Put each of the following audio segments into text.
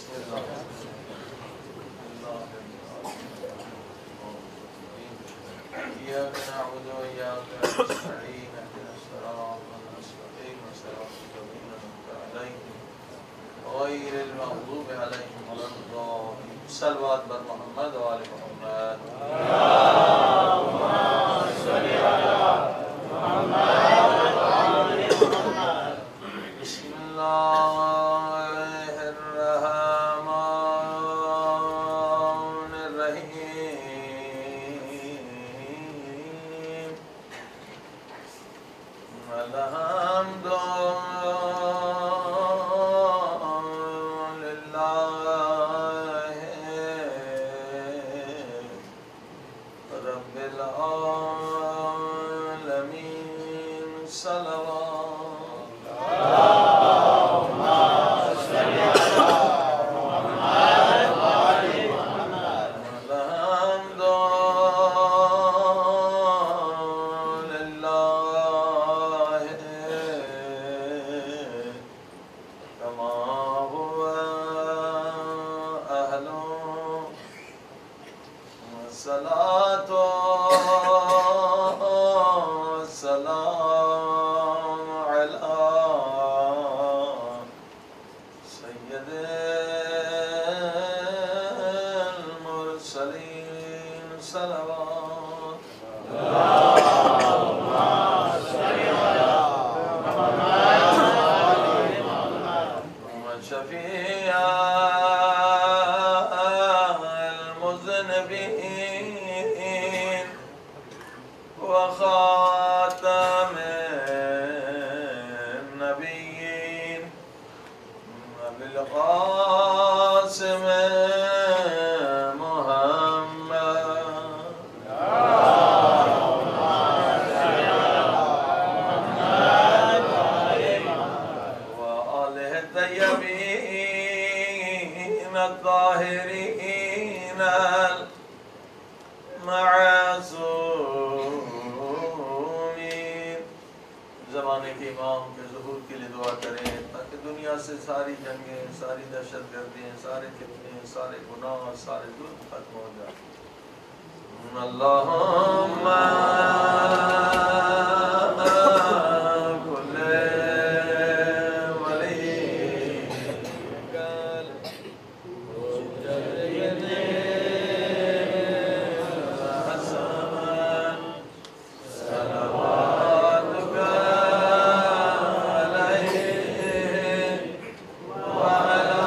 إياك نعبد وإياك نستعين اهدنا الصراط المستقيم صراط الذين أنعمت عليهم غير المغضوب عليهم ولا الضالين صلوات بر محمد و آل محمد اللهم صل على محمد و آل محمد بسم الله الرحمن الرحيم الحمد لله رب العالمين صلوات اللهم صل على محمد وآل محمد الحمد لله كما هو أهله والصلاة والسلام على سيد المرسلين صلوات اللهم صل على محمد وآل محمد وشفيع المذنبين وخاتم النبيين بالقاسم محمد اللهم صل على محمد وآله الطيبين الطاهرين المعصومين زمانے کے امام کے ظہور کے لیے دعا کریں تاکہ دنیا سے ساری جنگیں، ساری دہشت گردیاں، سارے فتنے، سارے گناہ، سارے ظلم ختم ہو جائیں۔ اللہم کل ولیک الحسن صلواتک علیہ وعلی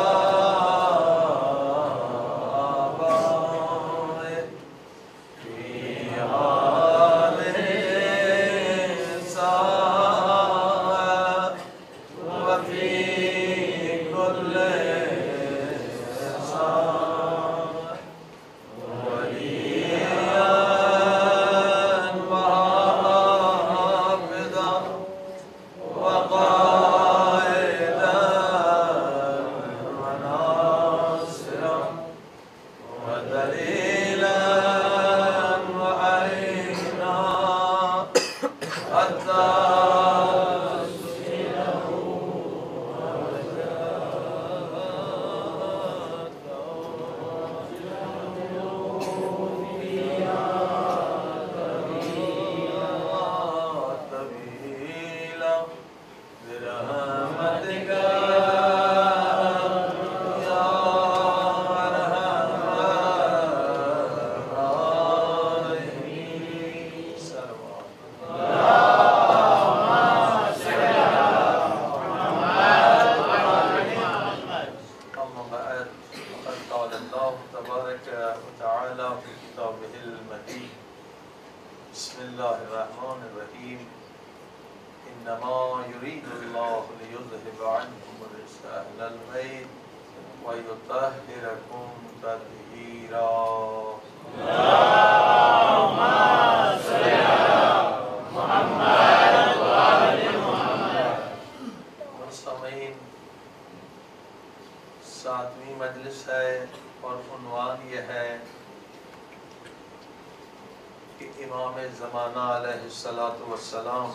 آبائہ فی حال ساعة وفي كل ساعة وليا وحافظا وقائدا وناصرا ودليلا وعينا حتى طويلا برحمتك يا أرحم الراحمين صلوات أما بعد فقد قال الله تبارك وتعالى في كتابه المجيد بسم الله الرحمن الرحيم إنما يريد الله ليذهب عنكم الرجس أهل البيت ويطهركم تطهيرا اللهم صل على محمد وآل محمد مستمعین، ساتویں مجلس ہے اور عنوان یہ ہے کہ امام زمانہ علیہ السلام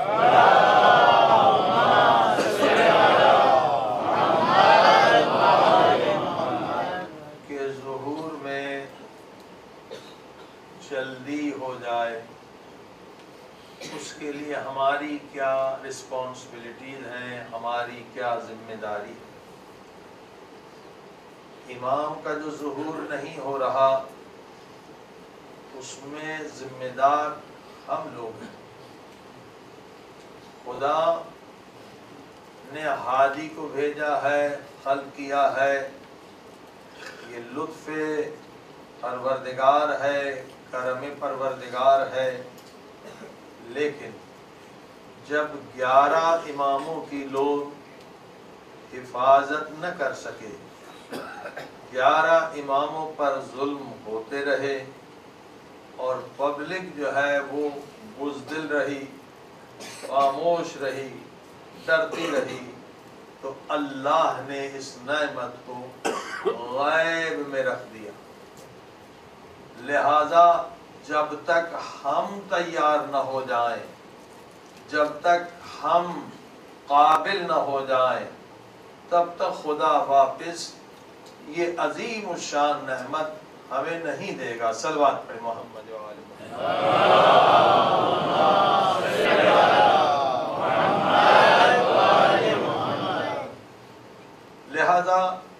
اللهم صل على محمد غلطی ہو جائے اس کے لیے ہماری کیا رسپانسبلٹیز ہیں، ہماری کیا ذمہ داری ہے۔ امام کا جو ظہور نہیں ہو رہا اس میں ذمہ دار ہم لوگ ہیں۔ خدا نے ہادی کو بھیجا ہے، خلق کیا ہے، یہ لطف پروردگار ہے، کرم پروردگار ہے، لیکن جب 11 اماموں کی لوگ حفاظت نہ کر سکے، 11 اماموں پر ظلم ہوتے رہے اور پبلک جو ہے وہ بزدل رہی، خاموش رہی، ڈرتی رہی، تو اللہ نے اس نعمت کو غیب میں رکھ دیا۔ لہذا جب تک ہم تیار نہ ہو جائیں، جب تک ہم قابل نہ ہو جائیں، تب تک خدا واپس یہ عظیم الشان نعمت ہمیں نہیں دے گا۔ صلوات پڑھیں محمد و آل محمد۔ لہذا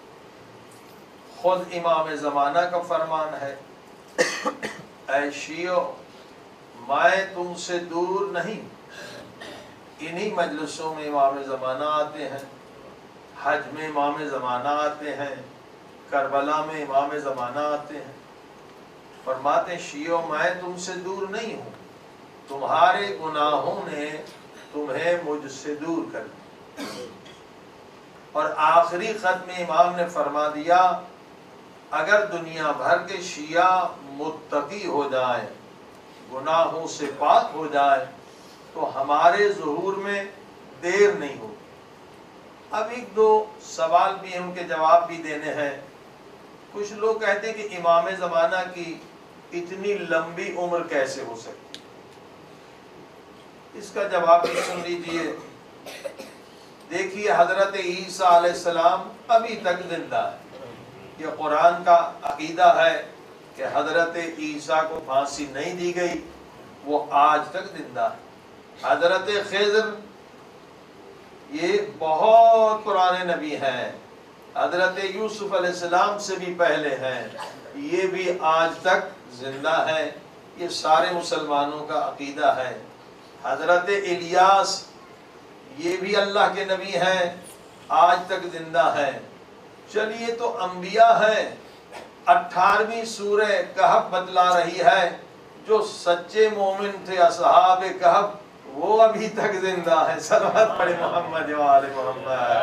خود امام زمانہ کا فرمان ہے، اے شیعو میں تم سے دور نہیں۔ انہی مجلسوں میں امام زمانہ آتے ہیں، حج میں امام زمانہ آتے ہیں، کربلا میں امام زمانہ آتے ہیں۔ فرماتے ہیں شیعو میں تم سے دور نہیں ہوں، تمہارے گناہوں نے تمہیں مجھ سے دور کر دیا۔ اور آخری خط میں امام نے فرما دیا اگر دنیا بھر کے شیعہ متقی ہو جائیں، گناہوں سے پاک ہو جائیں، تو ہمارے ظہور میں دیر نہیں ہوگی۔ اب ایک دو سوال بھی ہیں، ان کے جواب بھی دینے ہیں۔ کچھ لوگ کہتے ہیں کہ امام زمانہ کی اتنی لمبی عمر کیسے ہو سکتی؟ اس کا جواب بھی سن لیجئے۔ دیکھیے حضرت عیسیٰ علیہ السلام ابھی تک زندہ ہے۔ یہ قرآن کا عقیدہ ہے کہ حضرت عیسیٰ کو پھانسی نہیں دی گئی، وہ آج تک زندہ ہے۔ حضرت خضر یہ بہت پرانے نبی ہیں، حضرت یوسف علیہ السلام سے بھی پہلے ہیں، یہ بھی آج تک زندہ ہیں۔ یہ سارے مسلمانوں کا عقیدہ ہے۔ حضرت الیاس یہ بھی اللہ کے نبی ہیں، آج تک زندہ ہیں۔ چلیے تو انبیاء ہیں۔ 18ویں سورہ کہف بتلا رہی ہے جو سچے مومن تھے اصحاب کہف وہ ابھی تک زندہ ہیں۔ صلوات پڑھیں محمد و آل محمد۔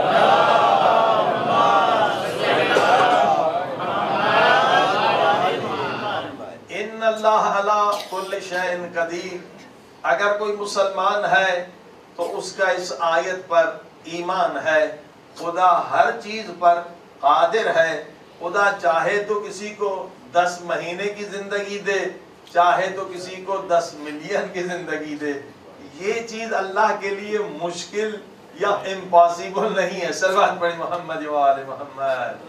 ان اللہ علی کل شیء قدیر۔ اگر کوئی مسلمان ہے تو اس کا اس آیت پر ایمان ہے، خدا ہر چیز پر قادر ہے۔ خدا چاہے تو کسی کو 10 مہینے کی زندگی دے، چاہے تو کسی کو 10 ملین کی زندگی دے۔ یہ چیز اللہ کے لیے مشکل یا امپاسبل نہیں ہے۔ صلوات پڑھیں محمد و آل محمد۔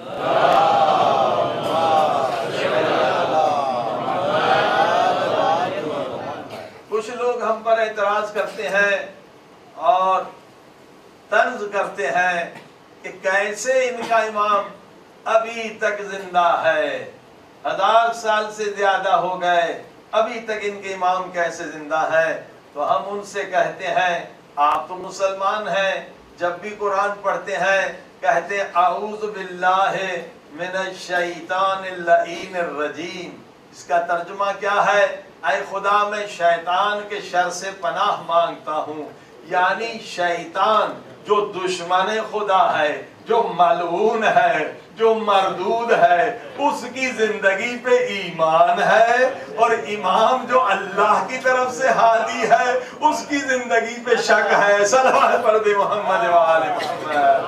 کچھ لوگ ہم پر اعتراض کرتے ہیں اور طنز کرتے ہیں کہ کیسے ان کا امام ابھی تک زندہ ہے، 1000 سال سے زیادہ ہو گئے، ابھی تک ان کے امام کیسے زندہ ہے؟ تو ہم ان سے کہتے ہیں آپ تو مسلمان ہیں، جب بھی قرآن پڑھتے ہیں کہتے ہیں اعوذ باللہ من الشیطان اللعین الرجیم۔ اس کا ترجمہ کیا ہے؟ اے خدا میں شیطان کے شر سے پناہ مانگتا ہوں۔ یعنی شیطان جو دشمن خدا ہے، جو ملعون ہے، جو مردود ہے، اس کی زندگی پہ ایمان ہے، اور امام جو اللہ کی طرف سے ہادی ہے اس کی زندگی پہ شک ہے۔ صلوات پڑھ دے محمد و آل محمد۔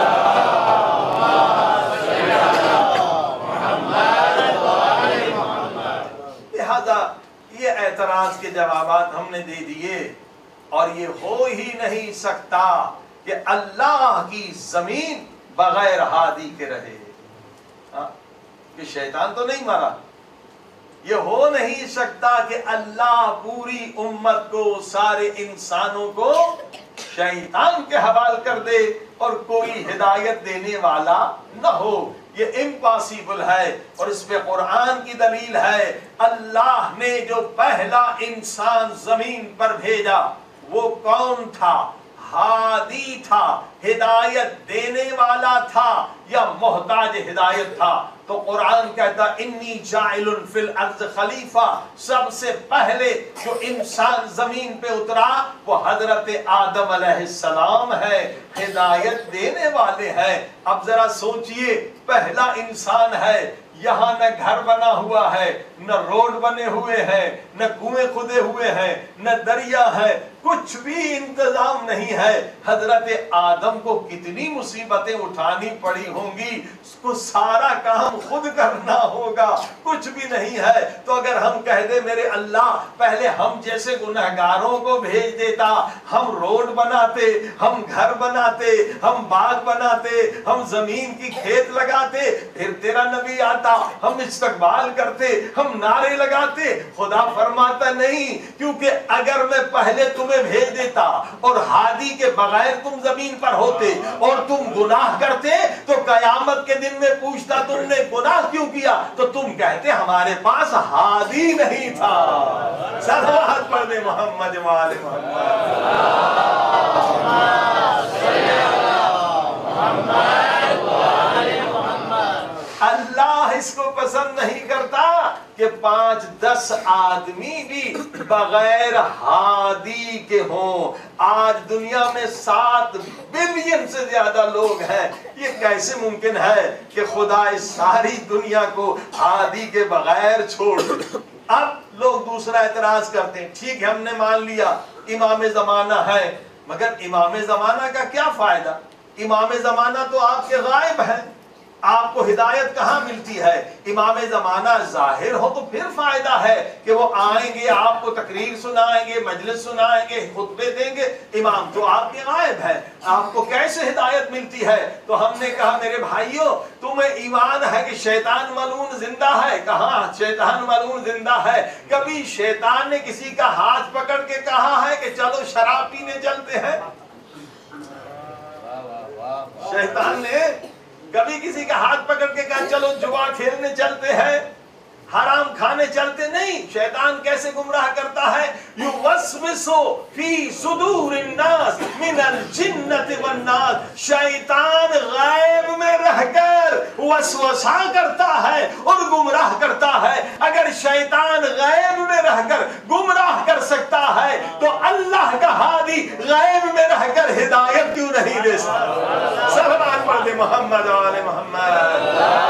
لہذا یہ اعتراض کے جوابات ہم نے دے دیے، اور یہ ہو ہی نہیں سکتا کہ اللہ کی زمین بغیر ہادی کے رہے۔ کہ شیطان تو نہیں مرا، یہ ہو نہیں سکتا کہ اللہ پوری امت کو، سارے انسانوں کو شیطان کے حوالے کر دے اور کوئی ہدایت دینے والا نہ ہو، یہ امپاسبل ہے۔ اور اس پہ قرآن کی دلیل ہے، اللہ نے جو پہلا انسان زمین پر بھیجا وہ کون تھا؟ ہادی تھا، ہدایت دینے والا تھا یا محتاج ہدایت تھا؟ تو قرآن کہتا انی جاعل فی الارض خلیفہ، سب سے پہلے جو انسان زمین پہ اترا وہ حضرت آدم علیہ السلام ہے، ہدایت دینے والے ہیں۔ اب ذرا سوچئے، پہلا انسان ہے، یہاں نہ گھر بنا ہوا ہے، نہ روڈ بنے ہوئے ہیں، نہ کنویں کھدے ہوئے ہیں، نہ دریا ہے، کچھ بھی انتظام نہیں ہے۔ حضرت آدم کو کتنی مصیبتیں اٹھانی پڑی ہوں گی، اس کو سارا کام خود کرنا ہوگا، کچھ بھی نہیں ہے۔ تو اگر ہم کہہ دیں میرے اللہ پہلے ہم جیسے گنہگاروں کو بھیج دیتا، ہم روڈ بناتے، ہم گھر بناتے، ہم باغ بناتے، ہم زمین کی کھیت لگاتے، پھر تیرا نبی آتا، ہم استقبال کرتے، ہم نعرے لگاتے۔ خدا فرماتا نہیں، کیونکہ اگر میں پہلے تمہیں بھیج دیتا اور ہادی کے بغیر تم زمین پر ہوتے اور تم گناہ کرتے تو قیامت کے دن میں پوچھتا تم نے گناہ کیوں کیا، تو تم کہتے ہمارے پاس ہادی نہیں تھا۔ صلوات پڑھ دے محمد وآل اللہ اس کو پسند نہیں کرتا کہ 5-10 آدمی بھی بغیر ہادی کے ہوں۔ آج دنیا میں 7 بلین سے زیادہ لوگ ہیں، یہ کیسے ممکن ہے کہ خدا اس ساری دنیا کو ہادی کے بغیر چھوڑ دے؟ اب لوگ دوسرا اعتراض کرتے ہیں، ٹھیک ہے ہم نے مان لیا امام زمانہ ہے، مگر امام زمانہ کا کیا فائدہ؟ امام زمانہ تو آپ کے غائب ہیں، آپ کو ہدایت کہاں ملتی ہے؟ امام زمانہ ظاہر ہو تو پھر فائدہ ہے کہ وہ آئیں گے، آپ کو تقریر سنائیں گے، مجلس سنائیں گے، خطبے دیں گے۔ امام تو آپ کے غائب ہے، آپ کو کیسے ہدایت ملتی ہے؟ تو ہم نے کہا میرے بھائیوں تمہیں ایمان ہے کہ شیطان ملعون زندہ ہے؟ کہاں شیطان ملعون زندہ ہے؟ کبھی شیطان نے کسی کا ہاتھ پکڑ کے کہا ہے کہ چلو شراب پینے چلتے ہیں؟ شیطان نے کبھی کسی کا ہاتھ پکڑ کے کہا چلو جوا کھیلنے چلتے ہیں، حرام کھانے چلتے نہیں؟ شیطان کیسے گمراہ کرتا ہے؟ یوسوسو فی صدور الناس من الجنۃ والناس، شیطان غیب میں رہ کر وسوسہ کرتا ہے اور گمراہ کرتا ہے۔ اگر شیطان غیب میں رہ کر گمراہ کر سکتا ہے تو اللہ کا ہادی غیب میں رہ کر ہدایت کیوں نہیں دے سکتا؟ صلوات پڑھ دے محمد وآل محمد۔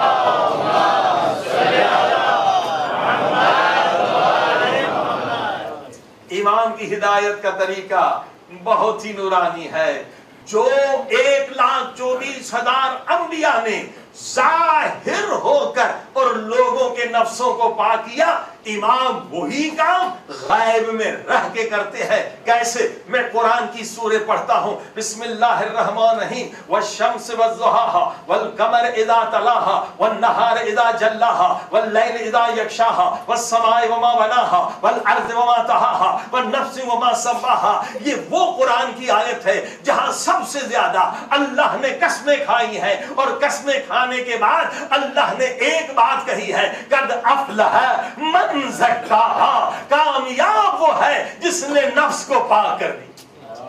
امام کی ہدایت کا طریقہ بہت ہی نورانی ہے۔ جو 1,24,000 انبیاء نے ظاہر ہو کر اور لوگوں کے نفسوں کو پاک کیا، امام وہی کام غیب میں رہ کے کرتے ہیں۔ کیسے؟ میں قرآن کی سورہ پڑھتا ہوں، بسم اللہ الرحمن الرحیم، والشمس والضحاها والقمر اذا تلاها والنهار اذا جلاها واللیل اذا یغشاها والسماء وما بناها والارض وما طحاها والنفس وما سواها۔ یہ وہ قرآن کی آیت ہے جہاں سب سے زیادہ اللہ نے قسمیں کھائی ہیں، اور قسمیں کھانے کے بعد اللہ نے ایک بات کہی ہے، قد افلح من زکاہا، کامیاب وہ ہے جس نے نفس کو پاک کر دی۔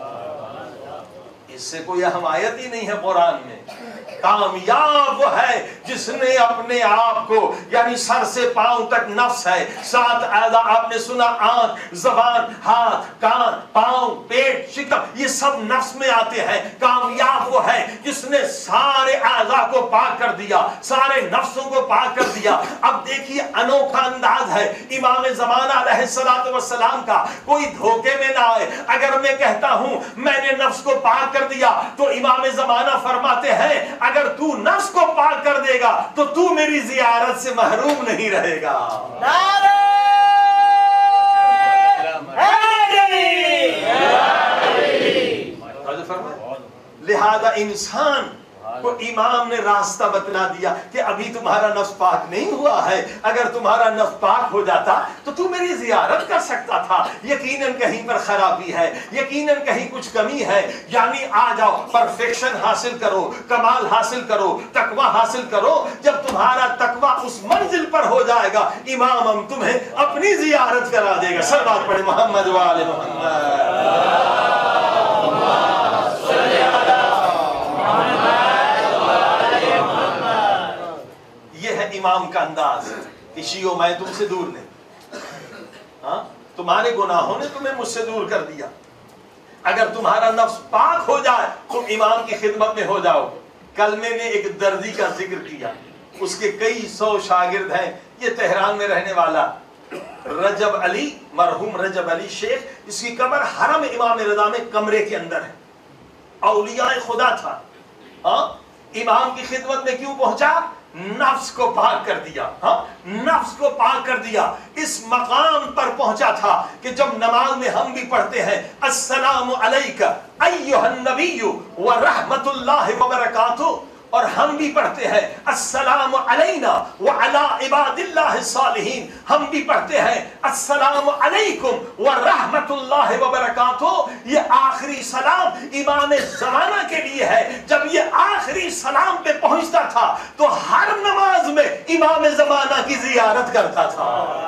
اس سے کوئی حمایت ہی نہیں ہے قرآن میں۔ کامیاب وہ ہے جس نے اپنے آپ کو، یعنی سر سے پاؤں تک نفس ہے، 7 اعضاء آپ نے سنا، آنکھ، زبان، ہاتھ، کان، پاؤں، پیٹ، شکم، یہ سب نفس میں آتے ہیں۔ کامیاب وہ ہے جس نے سارے اعضاء کو پاک کر دیا، سارے نفسوں کو پاک کر دیا۔ اب دیکھیے انوکھا انداز ہے امام زمانہ علیہ السلام کا، کوئی دھوکے میں نہ آئے۔ اگر میں کہتا ہوں میں نے نفس کو پاک کر دیا تو امام زمانہ فرماتے ہیں اگر تو نفس کو پاک کر دے گا تو تو میری زیارت سے محروم نہیں رہے گا۔ لہذا انسان وہ امام نے راستہ بتلا دیا کہ ابھی تمہارا نفس پاک نہیں ہوا ہے، اگر تمہارا نفس پاک ہو جاتا تو تو میری زیارت کر سکتا تھا، یقیناً کہیں پر خرابی ہے، یقیناً کہیں کچھ کمی ہے، یعنی آ جاؤ پرفیکشن حاصل کرو، کمال حاصل کرو، تقوی حاصل کرو۔ جب تمہارا تقوی اس منزل پر ہو جائے گا امام ہم تمہیں اپنی زیارت کرا دے گا۔ صلوات پڑھے محمد و آل محمد۔ یہ ہے امام کا انداز کہ شیعو میں تم سے دور نہیں، ہاں تمہارے گناہوں نے تمہیں مجھ سے دور کر دیا، اگر تمہارا نفس پاک ہو جائے تم امام کی خدمت میں ہو جاؤ۔ کل میں نے ایک دردی کا ذکر کیا، اس کے کئی سو شاگرد ہیں، یہ تہران میں رہنے والا رجب علی، مرحوم رجب علی شیخ، اس کی قبر حرم امام رضا میں کمرے کے اندر ہے، اولیاء خدا تھا۔ ہاں امام کی خدمت میں کیوں پہنچا؟ نفس کو پاک کر دیا، ہاں نفس کو پاک کر دیا۔ اس مقام پر پہنچا تھا کہ جب نماز میں ہم بھی پڑھتے ہیں السلام علیکہ ایھا النبی ورحمۃ اللہ وبرکاتہ، اور ہم بھی پڑھتے ہیں السلام علینا وعلی عباد اللہ الصالحین، ہم بھی پڑھتے ہیں السلام علیکم ورحمۃ اللہ وبرکاتہ۔ یہ آخری سلام امام زمانہ کے لیے ہے۔ جب یہ آخری سلام پہ پہنچتا تھا تو ہر نماز میں امام زمانہ کی زیارت کرتا تھا۔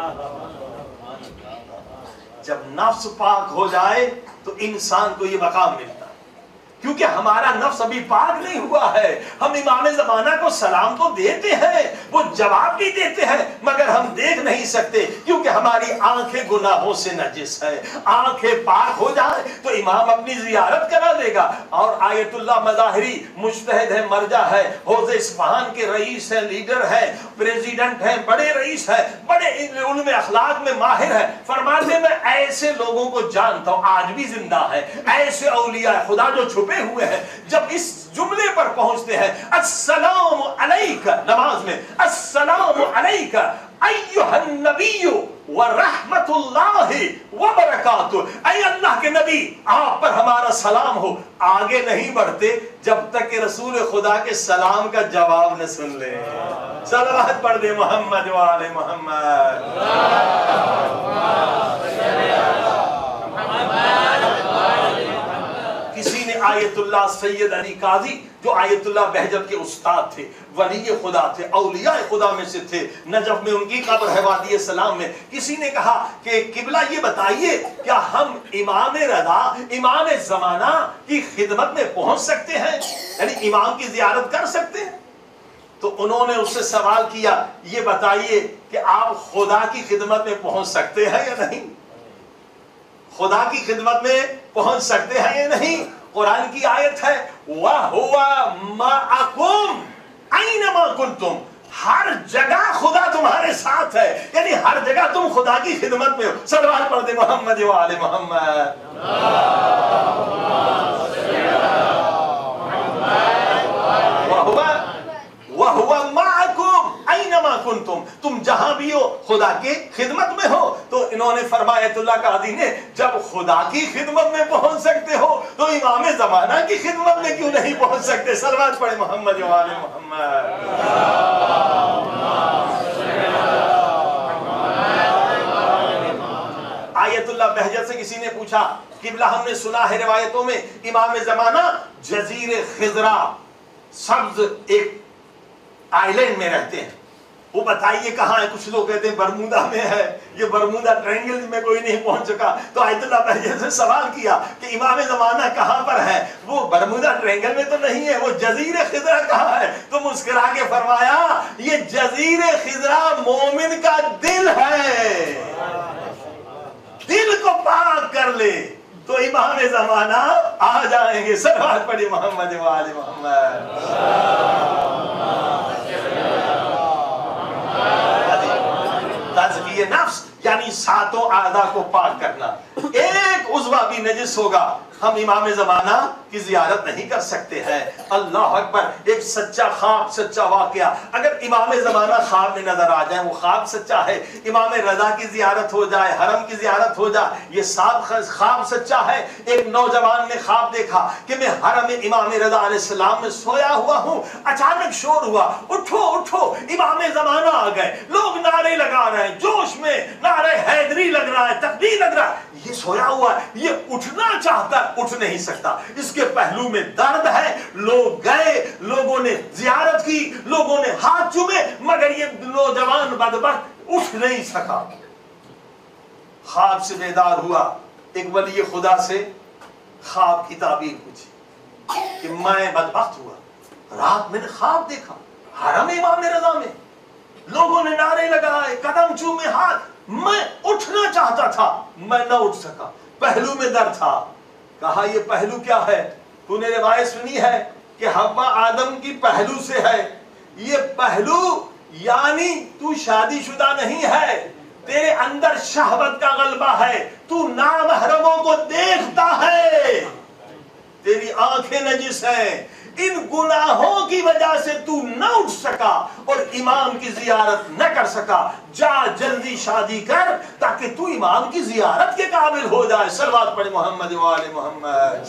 جب نفس پاک ہو جائے تو انسان کو یہ مقام ملتا ہے، کیونکہ ہمارا نفس ابھی پاک نہیں ہوا ہے۔ ہم امام زمانہ کو سلام تو دیتے ہیں، وہ جواب بھی دیتے ہیں، مگر ہم دیکھ نہیں سکتے کیونکہ ہماری آنکھیں گناہوں سے نجس ہے۔ آنکھیں پاک ہو جائے تو امام اپنی زیارت کرا دے گا۔ اور آیت اللہ مظاہری مجتہد ہے، مرجع ہے، حوض اصفہان کے رئیس ہیں، لیڈر ہیں، پریزیڈنٹ ہیں، بڑے رئیس ہیں، بڑے علم اخلاق میں ماہر ہیں، فرماتے میں ایسے لوگوں کو جانتا ہوں آج بھی زندہ ہے، ایسے اولیاء خدا جو چھپے ہوئے ہیں، جب اس جملے پر پہنچتے ہیں السلام علیکہ، نماز میں السلام علیکہ ایھا النبی ورحمۃ اللہ وبرکاتہ، اے اللہ کے نبی آپ پر ہمارا سلام ہو، آگے نہیں بڑھتے جب تک کہ رسول خدا کے سلام کا جواب نہ سن لیں۔ صلوات پڑھ دے محمد و آل محمد۔ کسی نے آیت اللہ سید علی قاضی جو آیت اللہ بہجت کے استاد تھے، ولی خدا تھے، اولیاء خدا میں سے تھے، نجف میں ان کی قبر ہے، وادی سلام میں، کسی نے کہا کہ قبلہ یہ بتائیے کیا ہم امام رضا، امام زمانہ کی خدمت میں پہنچ سکتے ہیں، یعنی امام کی زیارت کر سکتے ہیں؟ تو انہوں نے اس سے سوال کیا یہ بتائیے کہ آپ خدا کی خدمت میں پہنچ سکتے ہیں یا نہیں؟ خدا کی خدمت میں پہنچ سکتے ہیں یا نہیں؟ قرآن کی آیت ہے وَهُوَ مَعَكُمْ أَيْنَمَا كُنْتُمْ، ہر جگہ خدا تمہارے ساتھ ہے، یعنی ہر جگہ تم خدا کی خدمت میں ہو۔ صلوات پڑھ دے محمد و آل محمد۔ وَهُوَ مَعَكُمْ أَيْنَمَا كُنْتُمْ، تم جہاں بھی ہو خدا کی خدمت میں ہو۔ تو انہوں نے فرمایا آیت اللہ قاضی نے جب خدا کی خدمت میں پہنچ سکتے ہو تو امام زمانہ کی خدمت میں کیوں نہیں پہنچ سکتے؟ صلوات پڑھے محمد و آل محمد۔ آیت اللہ بہجت سے کسی نے پوچھا قبلہ ہم نے سنا ہے روایتوں میں امام زمانہ جزیر خضرا، سبز ایک آئلینڈ میں رہتے ہیں، وہ بتائیے کہاں ہے؟ کچھ لوگ کہتے ہیں برمودا میں ہے، یہ برمودا ٹرینگل میں کوئی نہیں پہنچ چکا۔ تو آیت اللہ بہجت سے سوال کیا کہ امام زمانہ کہاں پر ہے؟ وہ برمودا ٹرینگل میں تو نہیں ہے، وہ جزیر خضرا کہاں ہے؟ تو مسکرا کے فرمایا یہ جزیر خضرا مومن کا دل ہے، دل کو پاک کر لے تو امام زمانہ آ جائیں گے۔ صلوات پڑھی محمد و آل محمد۔ تزکیہ نفس یعنی ساتوں اعضاء کو پاک کرنا. ایک عضو بھی نجس ہوگا ہم امام زمانہ کی زیارت نہیں کر سکتے ہیں. اللہ اکبر. ایک سچا خواب, سچا واقعہ. اگر امام زمانہ خواب میں نظر آ جائے, وہ خواب سچا ہے. امام رضا کی زیارت ہو جائے, حرم کی زیارت ہو جائے, یہ خواب سچا ہے. ایک نوجوان نے خواب دیکھا کہ میں حرم امام رضا علیہ السلام میں سویا ہوا ہوں, اچانک شور ہوا, اٹھو اٹھو, امام زمانہ آ گئے. لوگ نعرے لگا رہے ہیں, جوش میں نعرے حیدری لگ رہا ہے, تکبیر لگ رہا ہے. یہ سویا ہوا ہے, یہ اٹھنا چاہتا ہے, اٹھ نہیں سکتا. اس کے پہلو میں درد ہے. لوگ گئے, لوگوں نے زیارت کی, لوگوں نے ہاتھ چومے, مگر یہ نوجوان بدبخت اٹھ نہیں سکا. خواب سے بیدار ہوا. ایک ولی خدا سے خواب کی تعبیر پوچھی کہ میں بدبخت ہوا, رات میں نے خواب دیکھا حرم امام رضا میں, لوگوں نے نعرے لگائے, قدم چومے, ہاتھ, میں اٹھنا چاہتا تھا, میں نہ اٹھ سکا, پہلو میں درد تھا. کہا یہ پہلو کیا ہے؟ تو نے روایت سنی ہے کہ حوا آدم کی پہلو سے ہے. یہ پہلو یعنی تو شادی شدہ نہیں ہے, تیرے اندر شہوت کا غلبہ ہے, تو نامحرموں کو دیکھتا ہے, تیری آنکھیں نجس ہیں. ان گناہوں کی وجہ سے تو نہ اٹھ سکا اور امام کی زیارت نہ کر سکا. جا جلدی شادی کر تاکہ تو امام کی زیارت کے قابل ہو جائے. صلوات پڑھے محمد و آل محمد.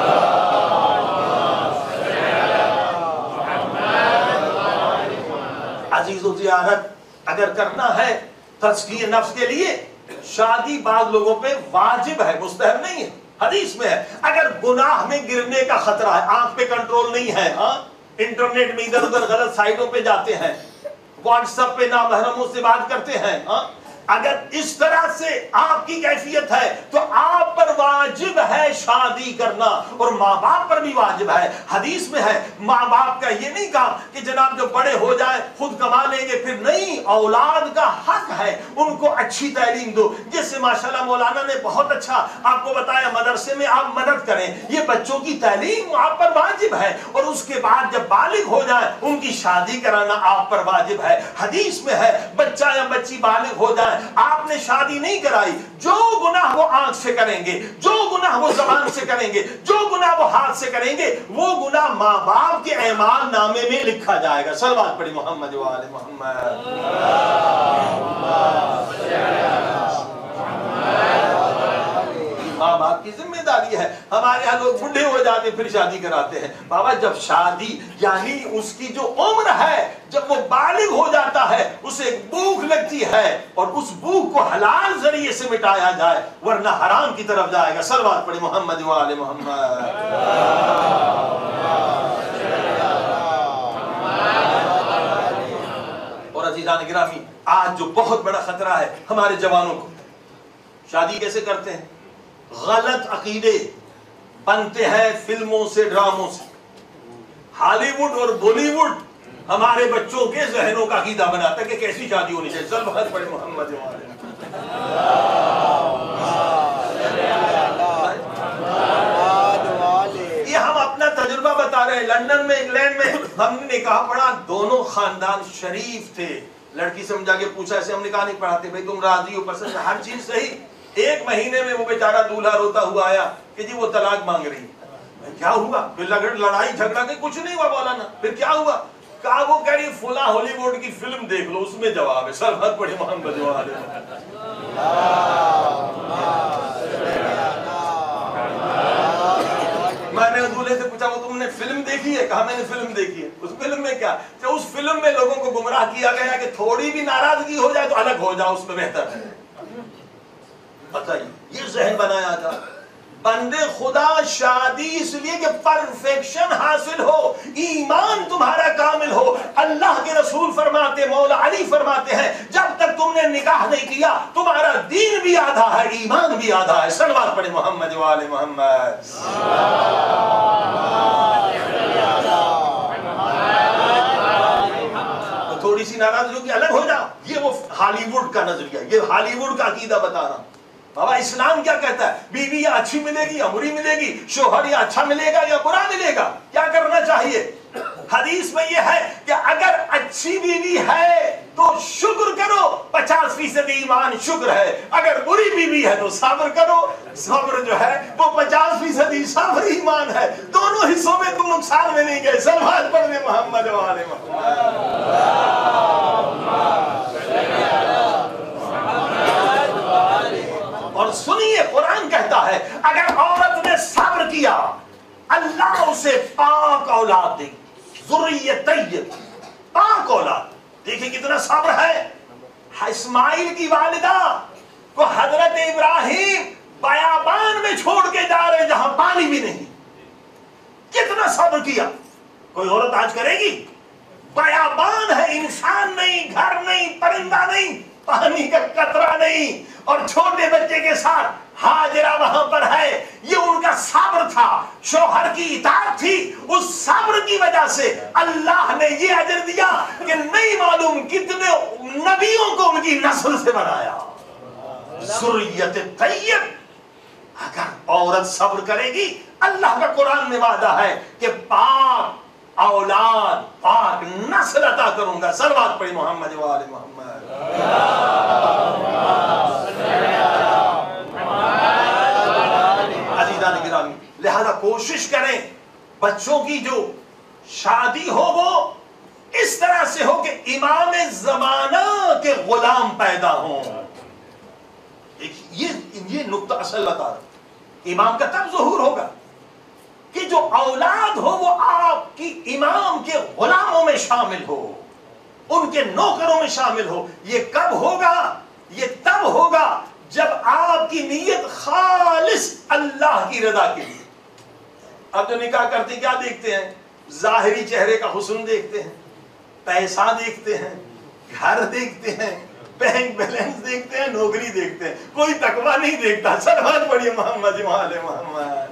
عزیزو, زیارت اگر کرنا ہے تزکیہ نفس کے لیے, شادی بعض لوگوں پہ واجب ہے, مستحب نہیں ہے. حدیث میں ہے اگر گناہ میں گرنے کا خطرہ ہے, آنکھ پہ کنٹرول نہیں ہے, انٹرنیٹ میں ادھر ادھر غلط سائٹوں پہ جاتے ہیں, واٹس ایپ پہ نامحرموں سے بات کرتے ہیں, اگر اس طرح سے آپ کی کیفیت ہے تو آپ پر واجب ہے شادی کرنا, اور ماں باپ پر بھی واجب ہے. حدیث میں ہے ماں باپ کا یہ نہیں کہا کہ جناب جو بڑے ہو جائیں خود کما لیں گے پھر نہیں, اولاد کا حق ہے ان کو اچھی تعلیم دو. جیسے ماشاءاللہ مولانا نے بہت اچھا آپ کو بتایا, مدرسے میں آپ مدد کریں, یہ بچوں کی تعلیم آپ پر واجب ہے, اور اس کے بعد جب بالغ ہو جائیں ان کی شادی کرانا آپ پر واجب ہے. حدیث میں ہے بچہ یا بچی بالغ ہو جائے, آپ نے شادی نہیں کرائی, جو گناہ وہ آنکھ سے کریں گے, جو گناہ وہ زبان سے کریں گے, جو گناہ وہ ہاتھ سے کریں گے, وہ gناہ ماں باپ کے اعمال نامے میں لکھا جائے گا. صلوات پڑھی محمد و آل محمد. ماں باپ کی ذمہ داری ہے. ہمارے یہاں لوگ بوڑھے ہو جاتے پھر شادی کراتے ہیں. بابا جب شادی یعنی اس کی جو عمر ہے, جب وہ بالغ ہو جاتا ہے, اسے بھوک لگتی ہے, اور اس بھوک کو حلال ذریعے سے مٹایا جائے ورنہ حرام کی طرف جائے گا. صلوات پڑھی محمد و آل محمد. اور عزیزان گرامی, آج جو بہت بڑا خطرہ ہے ہمارے جوانوں کو, شادی کیسے کرتے ہیں؟ غلط عقیدے بنتے ہیں فلموں سے, ڈراموں سے. ہالی ووڈ اور بالی ووڈ ہمارے بچوں کے ذہنوں کا عقیدہ بناتا ہے کہ کیسی شادی ہونی چاہیے. چل بہت بڑے محمد. یہ ہم اپنا تجربہ بتا رہے ہیں. لندن میں, انگلینڈ میں ہم نے نکاح پڑھا, دونوں خاندان شریف تھے. لڑکی سمجھا کے پوچھا, ایسے ہم نکاح نہیں پڑھاتے, بھائی تم راضی ہو, پسند, ہر چیز صحیح. ایک مہینے میں وہ بیچارہ دولہا روتا ہوا آیا کہ جی وہ طلاق مانگ رہی. کیا ہوا؟ پھر لڑائی جھگڑا کہ کچھ نہیں ہوا مولانا. پھر کیا ہوا؟ کہا وہ کہہ رہی فلاں ہالی ووڈ کی فلم دیکھ لو, اس میں جواب ہے. صلوات پڑھی محمد و آل محمد. میں نے دولہے سے پوچھا وہ تم نے فلم دیکھی ہے؟ کہا میں نے فلم دیکھی ہے. اس فلم میں کیا؟ کہ اس فلم میں لوگوں کو گمراہ کیا گیا کہ تھوڑی بھی ناراضگی ہو جائے تو الگ ہو جاؤ, اس میں بہتر ہے. بتائیے, یہ ذہن بنایا تھا. بندے خدا شادی اس لیے کہ پرفیکشن حاصل ہو, ایمان تمہارا کامل ہو. اللہ کے رسول فرماتے, مولا علی فرماتے ہیں, جب تک تم نے نکاح نہیں kya تمہارا دین بھی آدھا ہے, ایمان بھی آدھا ہے. صلوات پڑھیں محمد و آل محمد. تھوڑی سی ناراضگی ہوگی الگ ہو جاؤ, یہ وہ ہالی ووڈ کا نظریہ, یہ ہالی ووڈ کا عقیدہ بتا رہا ہوں. بابا اسلام کیا کہتا ہے؟ بیوی یا اچھی ملے گی یا بری ملے گی, شوہر یا اچھا ملے گا یا برا ملے گا, کیا کرنا چاہیے؟ حدیث میں یہ ہے کہ اگر اچھی بیوی ہے تو شکر کرو، 50% ایمان شکر ہے، اگر بری بیوی ہے تو صبر کرو، صبر جو ہے وہ 50% صبر ایمان ہے، دونوں حصوں میں تم نقصان میں نہیں گئے۔ صلوات پڑھنے محمد و آل محمد۔ اور سنیے قرآن کہتا ہے اگر عورت نے صبر کیا اللہ اسے پاک اولاد دے گی، ذریت طیب، پاک اولاد۔ دیکھیں کتنا صبر ہے۔ اسماعیل کی والدہ کو حضرت ابراہیم بیابان میں چھوڑ کے جا رہے جہاں پانی بھی نہیں، کتنا صبر کیا۔ کوئی عورت آج کرے گی؟ بیابان ہے، انسان نہیں، گھر نہیں، پرندہ نہیں، پانی کا قطرہ نہیں، اور چھوٹے بچے کے ساتھ ہاجرہ وہاں پر ہے۔ یہ ان کا صبر تھا، شوہر کی اطاعت تھی، اس صبر کی وجہ سے اللہ نے یہ اجر دیا کہ نہیں معلوم کتنے نبیوں کو ان کی نسل سے بنایا۔ ذریت طیب۔ اگر عورت صبر کرے گی اللہ کا قرآن میں وعدہ ہے کہ پاک اولاد، پاک نسل عطا کروں گا۔ صلوات پڑھی محمد و آل محمد۔ عزیزان گرامی، لہذا کوشش کریں بچوں کی جو شادی ہو وہ اس طرح سے ہو کہ امام زمانہ کے غلام پیدا ہوں۔ یہ نقطہ اصل بتا رہا، امام کا تب ظہور ہوگا کہ جو اولاد ہو وہ آپ کی امام کے غلاموں میں شامل ہو، ان کے نوکروں میں شامل ہو۔ یہ کب ہوگا؟ یہ تب ہوگا جب آپ کی نیت خالص اللہ کی رضا کے لیے۔ اب جو نکاح کرتے کیا دیکھتے ہیں؟ ظاہری چہرے کا حسن دیکھتے ہیں، پیسہ دیکھتے ہیں، گھر دیکھتے ہیں، بینک بیلنس دیکھتے ہیں، نوکری دیکھتے ہیں، کوئی تقویٰ نہیں دیکھتا۔ صلوات پڑھیے محمد و آل محمد۔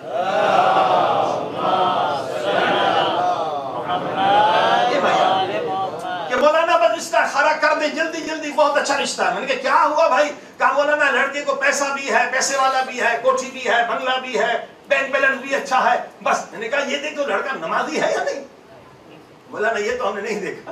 کہ مولانا بس اس کا کھڑا کر دیں جلدی جلدی، بہت اچھا رشتہ ہے۔ میں نے کہا کیا ہوا بھائی؟ کہا مولانا لڑکے کو پیسہ بھی ہے، پیسے والا بھی ہے، کوٹھی بھی ہے، بنگلہ بھی ہے، بینک بیلنس بھی اچھا ہے، بس۔ میں نے کہا یہ دیکھ تو لڑکا نمازی ہے یا نہیں؟ مولانا یہ تو ہم نے نہیں دیکھا۔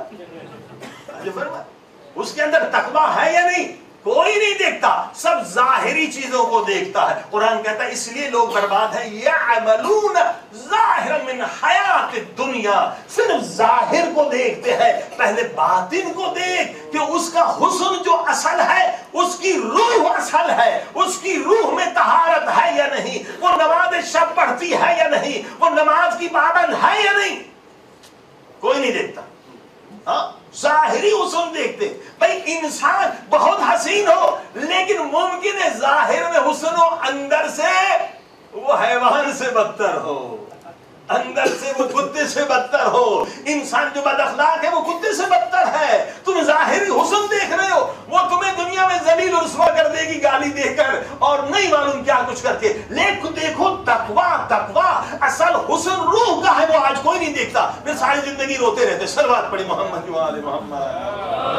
اس کے اندر تقویٰ ہے یا نہیں؟ کوئی نہیں دیکھتا، سب ظاہری چیزوں کو دیکھتا ہے۔ قرآن کہتا ہے اس لیے لوگ برباد ہیں، یعملون ظاہرا من حیات الدنیا، صرف ظاہر کو دیکھتے ہیں، پہلے باطن کو دیکھ کہ اس کا حسن جو اصل ہے، اس کی روح اصل ہے، اس کی روح میں طہارت ہے یا نہیں، وہ نماز شب پڑھتی ہے یا نہیں، وہ نماز کی پابند ہے یا نہیں، کوئی نہیں دیکھتا۔ ظاہری حسن دیکھتے۔ بھائی انسان بہت حسین ہو لیکن ممکن ہے ظاہر میں حسن ہو، اندر سے وہ حیوان سے بدتر ہو، اندر سے وہ کتے سے بدتر ہو۔ انسان جو بد اخلاق ہے وہ کتے سے بدتر ہے۔ تم ظاہری حسن دیکھ رہے ہو، وہ تمہیں دنیا میں ذلیل و رسوا کر دے گی گالی دے کر اور نہیں معلوم کیا کچھ کر کے۔ لیکن دیکھو تقویٰ اصل حسن روح کا ہے، وہ آج کوئی نہیں دیکھتا۔ پھر ساری زندگی روتے رہتے۔ صلوات پڑھی محمد و آل محمد۔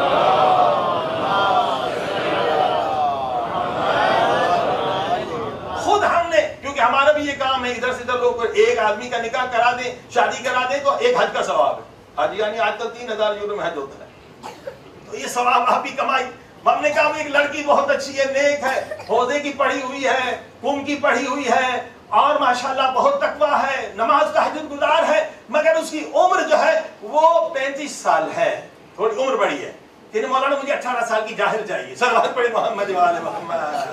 خود ہم نے، کیونکہ ہمارا بھی یہ کام ہے، ادھر سے ادھر لوگ ایک آدمی کا نکاح کرا دیں، شادی کرا دیں تو ایک حج کا ثواب ہے۔ حج یعنی آج کل 3000 یورو میں حج ہوتا ہے، تو یہ ثواب آپ ہی کمائی۔ ہم نے کہا ایک لڑکی بہت اچھی ہے، نیک ہے، حوضے کی پڑھی ہوئی ہے، قم کی پڑھی ہوئی ہے، اور ماشاءاللہ بہت تقویٰ ہے، نماز تہجد گزار ہے، مگر اس کی عمر جو ہے وہ 35 سال ہے، تھوڑی عمر بڑی ہے۔ کہ مولانا مجھے 18 سال کی جاہل چاہیے۔ صلوات پڑھیں محمد و آل محمد۔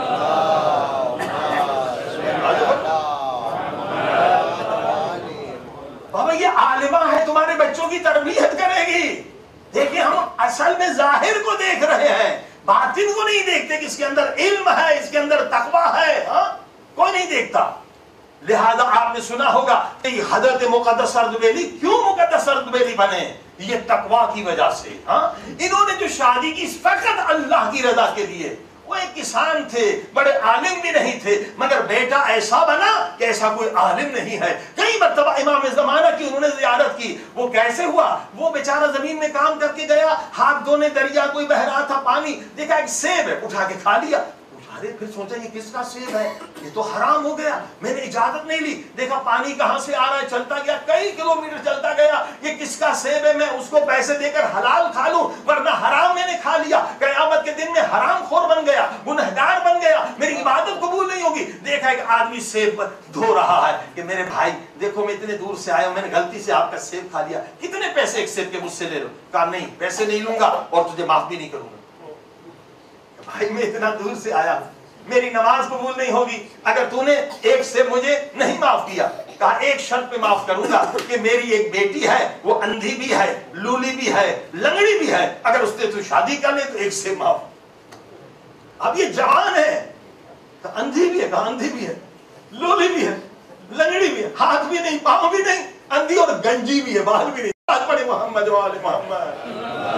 بابا یہ عالمہ ہے، تمہارے بچوں کی تربیت کرے گی۔ دیکھیں ہم اصل میں ظاہر کو دیکھ رہے ہیں، باطن کو نہیں دیکھتے کہ اس کے اندر علم ہے، اس کے اندر تقویٰ ہے، کوئی نہیں دیکھتا۔ لہذا آپ نے سنا ہوگا کہ حضرت مقدس اردبیلی کیوں مقدس اردبیلی بنے؟ یہ تقویٰ کی وجہ سے۔ انہوں نے جو شادی کی فقط اللہ کی رضا کے لیے، وہ ایک کسان تھے، بڑے عالم بھی نہیں تھے، مگر بیٹا ایسا بنا کہ ایسا کوئی عالم نہیں ہے۔ کئی مرتبہ امام زمانہ کی انہوں نے زیارت کی۔ وہ کیسے ہوا؟ وہ بیچارہ زمین میں کام کر کے گیا، ہاتھ دھونے دریا کوئی بہ رہا تھا، پانی دیکھا ایک سیب ہے، اٹھا کے کھا لیا۔ ارے پھر سوچا یہ کس کا سیب ہے، یہ تو حرام ہو گیا، میں نے اجازت نہیں لی، دیکھا پانی کہاں سے آ رہا ہے، چلتا گیا کئی کلومیٹر چلتا گیا، یہ کس کا سیب ہے، میں اس کو پیسے دے کر حلال کھا لوں ورنہ حرام میں نے کھا لیا، قیامت کے دن میں حرام خور بن گیا، گنہگار بن گیا، میری عبادت قبول نہیں ہوگی۔ دیکھا ایک آدمی سیب پر دھو رہا ہے کہ میرے بھائی دیکھو میں اتنے دور سے آیا ہوں، میں نے غلطی سے آپ کا سیب کھا لیا، کتنے پیسے ایک سیب کے مجھ سے لے لو؟ کہا نہیں پیسے نہیں لوں گا اور تجھے معاف بھی نہیں کروں گا۔ بھائی میں اتنا دور سے آیا ہوں، میری نماز قبول نہیں ہوگی اگر تو نے ایک سے مجھے نہیں معاف کیا۔ کہا ایک شرط پہ معاف کروں گا کہ میری ایک بیٹی ہے، وہ اندھی بھی ہے، لولی بھی ہے، لنگڑی بھی ہے، اگر اس نے تو شادی کر لے تو ایک سے معاف۔ اب یہ جوان ہے، کہا اندھی بھی ہے، کہا اندھی بھی ہے، لولی بھی ہے، لنگڑی بھی ہے، ہاتھ بھی نہیں، پاؤں بھی نہیں، اندھی اور گنجی بھی ہے، بال بھی نہیں۔ آج پڑھے محمد و آل محمد۔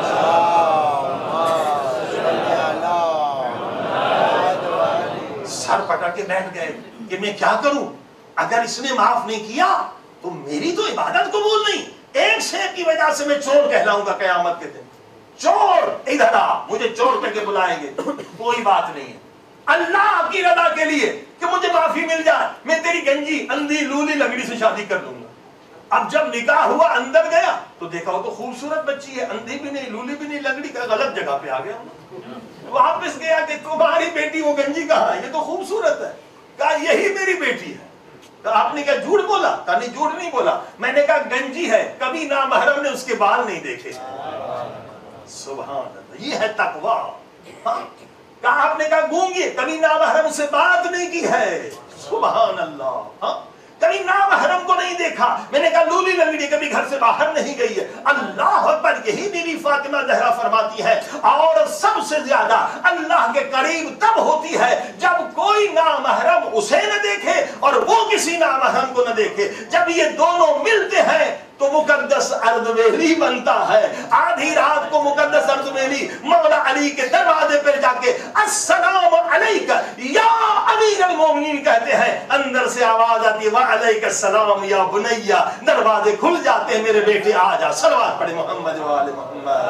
سر پکڑ کے بیٹھ گئے کہ میں کیا کروں، اگر اس نے معاف نہیں کیا تو میری تو عبادت قبول نہیں، ایک سیب کی وجہ سے میں چور کہلاؤں گا قیامت کے دن۔ چور ادھر آ، مجھے چور کہہ کے بلائیں گے، کوئی بات نہیں ہے، اللہ کی رضا کے لیے کہ مجھے معافی مل جائے میں تیری گنجی اندھی لولی لنگڑی سے شادی کر لوں گا۔ اب جب نکاح ہوا اندر گیا تو دیکھا وہ تو خوبصورت بچی ہے، اندھی بھی نہیں، لولی بھی نہیں، لنگڑی کا غلط جگہ پہ آ گیا۔ واپس گیا کہ تمہاری بیٹی وہ گنجی کہاں ہے، یہ تو خوبصورت ہے۔ کہا یہی میری بیٹی ہے۔ کہا آپ نے کیا جھوٹ بولا؟ کہا نہیں جھوٹ نہیں بولا، میں نے کہا گنجی ہے، کبھی نامحرم نے اس کے بال نہیں دیکھے۔ سبحان اللہ، یہ ہے تقویٰ۔ کہا آپ نے کہا گونگی، کبھی نامحرم سے بات نہیں کی ہے۔ سبحان اللہ، کبھی نامحرم کو نہیں دیکھا۔ میں نے کہا لولی لنگڑی کبھی گھر سے باہر نہیں گئی ہے۔ اللہ اکبر، یہی بیوی فاطمہ زہرا فرماتی ہے اور سب سے زیادہ اللہ کے قریب تب ہوتی ہے جب کوئی نامحرم اسے نہ دیکھے اور وہ کسی نامحرم کو نہ دیکھے۔ جب یہ دونوں ملتے ہیں تو مقدس اردویلی بنتا ہے۔ آدھی رات کو مقدس اردویلی مولا علی کے دروازے پر جا کے السلام علیک یا امیر المومنین کہتے ہیں، اندر سے آواز آتی ہے وعلیک السلام یا بنیا، دروازے کھل جاتے ہیں، میرے بیٹے آ جا۔ صلوات پڑھے محمد و آل محمد۔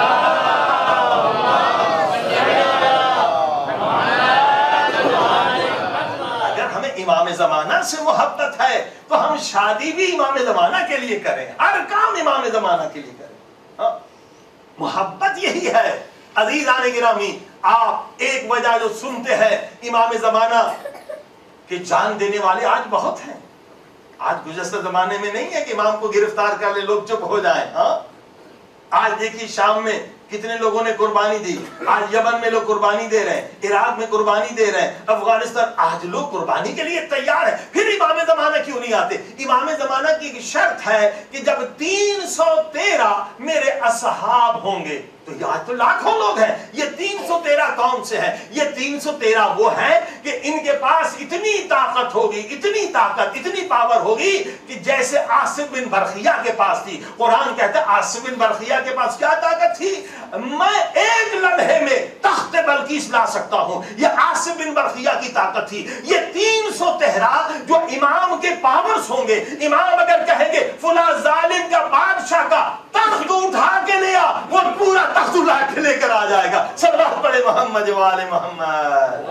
امام زمانہ سے محبت ہے تو ہم شادی بھی امام زمانہ کے لیے کریں، ہر کام امام زمانہ کے لیے کریں۔ محبت یہی ہے۔ عزیزان گرامی، آپ ایک وجہ جو سنتے ہیں امام زمانہ کے جان دینے والے آج بہت ہیں۔ آج گزشتہ زمانے میں نہیں ہے کہ امام کو گرفتار کر لے لوگ چپ ہو جائیں۔ آج دیکھیے شام میں کتنے لوگوں نے قربانی دی، آج یمن میں لوگ قربانی دے رہے ہیں، عراق میں قربانی دے رہے ہیں، افغانستان، آج لوگ قربانی کے لیے تیار ہیں۔ پھر امام زمانہ کیوں نہیں آتے؟ امام زمانہ کی ایک شرط ہے کہ جب 313 میرے اصحاب ہوں گے، تو یہ آج تو لاکھوں لوگ ہیں، یہ 313 کون سے ہیں؟ یہ 313 وہ ہیں کہ ان کے پاس اتنی طاقت ہوگی، اتنی طاقت، اتنی پاور ہوگی کہ جیسے عاصم بن برخیہ کے پاس تھی۔ قرآن کہتا ہے عاصم بن برخیہ کے پاس کیا طاقت تھی؟ میں ایک لمحے میں تخت بلقیس لا سکتا ہوں، یہ عاصم بن برخیہ کی طاقت تھی۔ یہ 313 جو امام کے پاورز ہوں گے، امام اگر کہیں گے فلاں ظالم کا بادشاہ کا تخت اٹھا کے لیا، وہ پورا تخت اٹھا کے لے کر آ جائے گا۔ صلوات پڑھے محمد و آل محمد۔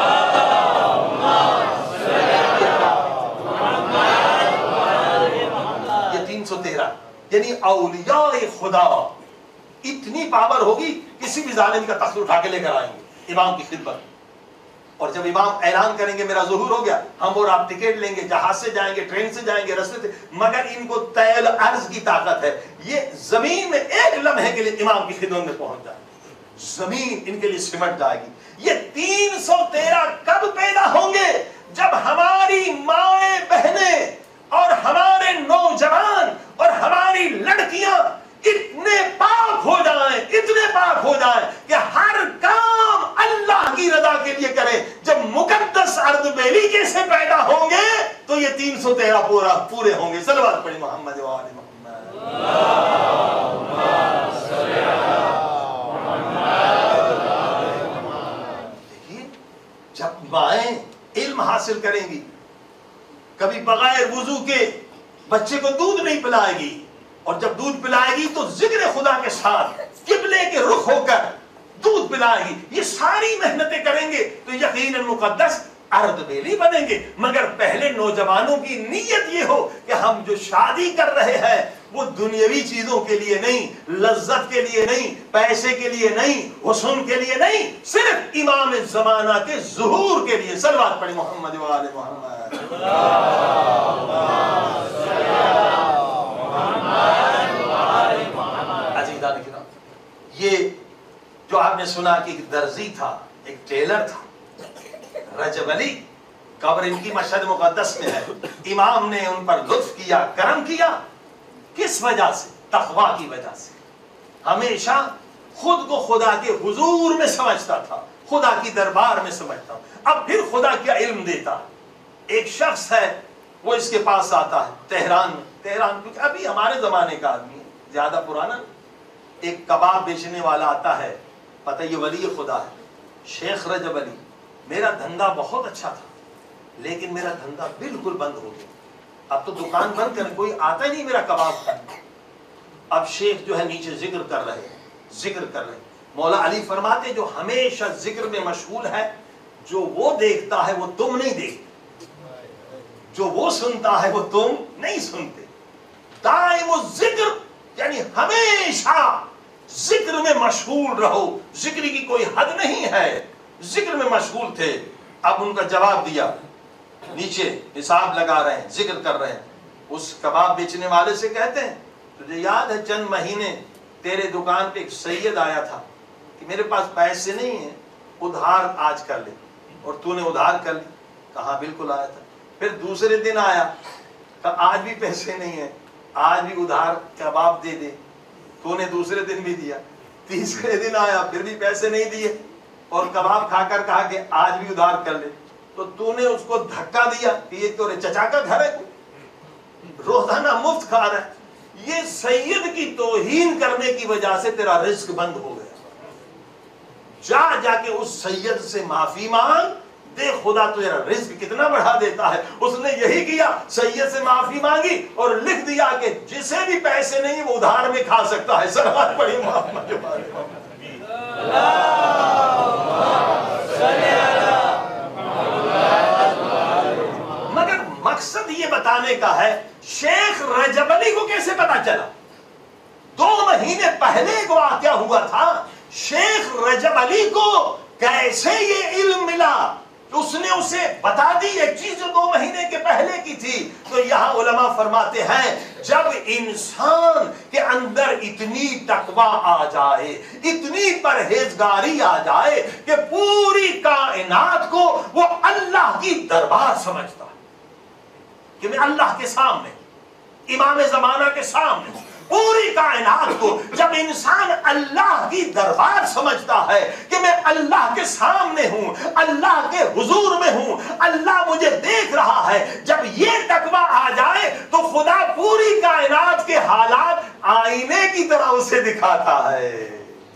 یہ 313 یعنی اولیاء خدا اتنی پاور ہوگی کسی بھی ظالم کا تخت اٹھا کے لے کر آئیں گے امام کی خدمت۔ اور جب امام اعلان کریں گے میرا ظہور ہو گیا، ہم اور آپ ٹکٹ لیں گے، جہاز سے جائیں گے، ٹرین سے جائیں گے، رستے سے، مگر ان کو طیل عرض کی طاقت ہے، یہ زمین میں ایک لمحے کے لیے امام کی خدمت میں پہنچ جائے گی، زمین ان کے لیے سمٹ جائے گی۔ یہ 313 کب پیدا ہوں گے؟ جب ہماری مائیں بہنیں اور ہمارے نوجوان اور ہماری لڑکیاں اتنے پاک ہو جائیں، اتنے پاک ہو جائیں کہ ہر کام اللہ کی رضا کے لیے کریں۔ جب مقدس اردبیلی کیسے پیدا ہوں گے تو یہ 313 پورے ہوں گے۔ صلوات پڑھی محمد و آل محمد۔ دیکھیے جب مائیں علم حاصل کریں گی، کبھی بغیر وضو کے بچے کو دودھ نہیں پلائے گی، اور جب دودھ پلائے گی تو ذکر خدا کے ساتھ قبلے کے رخ ہو کر دودھ پلائے گی، یہ ساری محنتیں کریں گے تو یقیناً مقدس ارد بیلی بنیں گے. مگر پہلے نوجوانوں کی نیت یہ ہو کہ ہم جو شادی کر رہے ہیں وہ دنیاوی چیزوں کے لیے نہیں، لذت کے لیے نہیں، پیسے کے لیے نہیں، حسن کے لیے نہیں، صرف امام زمانہ کے ظہور کے لیے. صلوات پڑھیں محمد و آل محمد. عزیزان کرام، یہ جو آپ نے سنا کہ ایک درزی تھا، ایک ٹیلر تھا، رجب علی، قبر ان کی مشہد مقدس میں ہے. امام نے ان پر لطف کیا، کرم کیا. کس وجہ سے؟ تقویٰ کی وجہ سے. ہمیشہ خود کو خدا کے حضور میں سمجھتا تھا، خدا کی دربار میں سمجھتا ہوں. اب پھر خدا کیا علم دیتا. ایک شخص ہے وہ اس کے پاس آتا ہے تہران میں. تہران کیونکہ ابھی ہمارے زمانے کا آدمی ہے، زیادہ پرانا. ایک کباب بیچنے والا آتا ہے، پتہ یہ ولی خدا ہے، شیخ رجب علی، میرا دھندا بہت اچھا تھا لیکن میرا دھندا بالکل بند ہو گیا. اب تو دکان بند کر کوئی آتا ہی نہیں میرا کباب کھانے. اب شیخ جو ہے نیچے ذکر کر رہے ہیں. مولا علی فرماتے جو ہمیشہ ذکر میں مشغول ہے، جو وہ دیکھتا ہے وہ تم نہیں دیکھتے، جو وہ سنتا ہے وہ تم نہیں سنتے. دائم الذکر یعنی ہمیشہ ذکر میں مشغول رہو. ذکر کی کوئی حد نہیں ہے، ذکر میں مشغول تھے. اب ان کا جواب دیا، نیچے حساب لگا رہے ہیں، ذکر کر رہے ہیں. اس کباب بیچنے والے سے کہتے ہیں تجھے یاد ہے چند مہینے تیرے دکان پہ ایک سید آیا تھا کہ میرے پاس پیسے نہیں ہیں، ادھار آج کر لے، اور تو نے ادھار کر لی. کہا بالکل آیا تھا. پھر دوسرے دن آیا، کہا آج بھی پیسے نہیں ہیں، آج بھی ادھار کباب دے دے. تو نے دوسرے دن بھی دیا. تیسرے دن آیا، پھر بھی پیسے نہیں دیے اور کباب کھا کر کہا کہ آج بھی ادھار کر لے. تو نے اس کو دھکا دیا کہ یہ تو چچا کا گھر ہے، روزانہ مفت کھا رہا ہے. یہ سید کی توہین کرنے کی وجہ سے تیرا رزق بند ہو گیا. جا کے اس سید سے معافی مانگ، دیکھ خدا تیرا رزق کتنا بڑھا دیتا ہے. اس نے یہی کیا، سید سے معافی مانگی اور لکھ دیا کہ جسے بھی پیسے نہیں وہ ادھار میں کھا سکتا ہے. صلوات پڑھی محمد. مگر مقصد یہ بتانے کا ہے شیخ رجب علی کو کیسے پتا چلا. 2 مہینے پہلے ایک واقعہ ہوا تھا. شیخ رجب علی کو کیسے یہ علم ملا؟ اس نے اسے بتا دی ایک چیز جو 2 مہینے کے پہلے کی تھی. تو یہاں علماء فرماتے ہیں جب انسان کے اندر اتنی تقویٰ آ جائے، اتنی پرہیزگاری آ جائے کہ پوری کائنات کو وہ اللہ کی دربار سمجھتا ہے کہ میں اللہ کے سامنے، امام زمانہ کے سامنے، پوری کائنات کو جب انسان اللہ کی دربار سمجھتا ہے کہ میں اللہ کے سامنے ہوں، اللہ کے حضور میں ہوں، اللہ مجھے دیکھ رہا ہے، جب یہ تقویٰ آ جائے تو خدا پوری کائنات کے حالات آئینے کی طرح اسے دکھاتا ہے.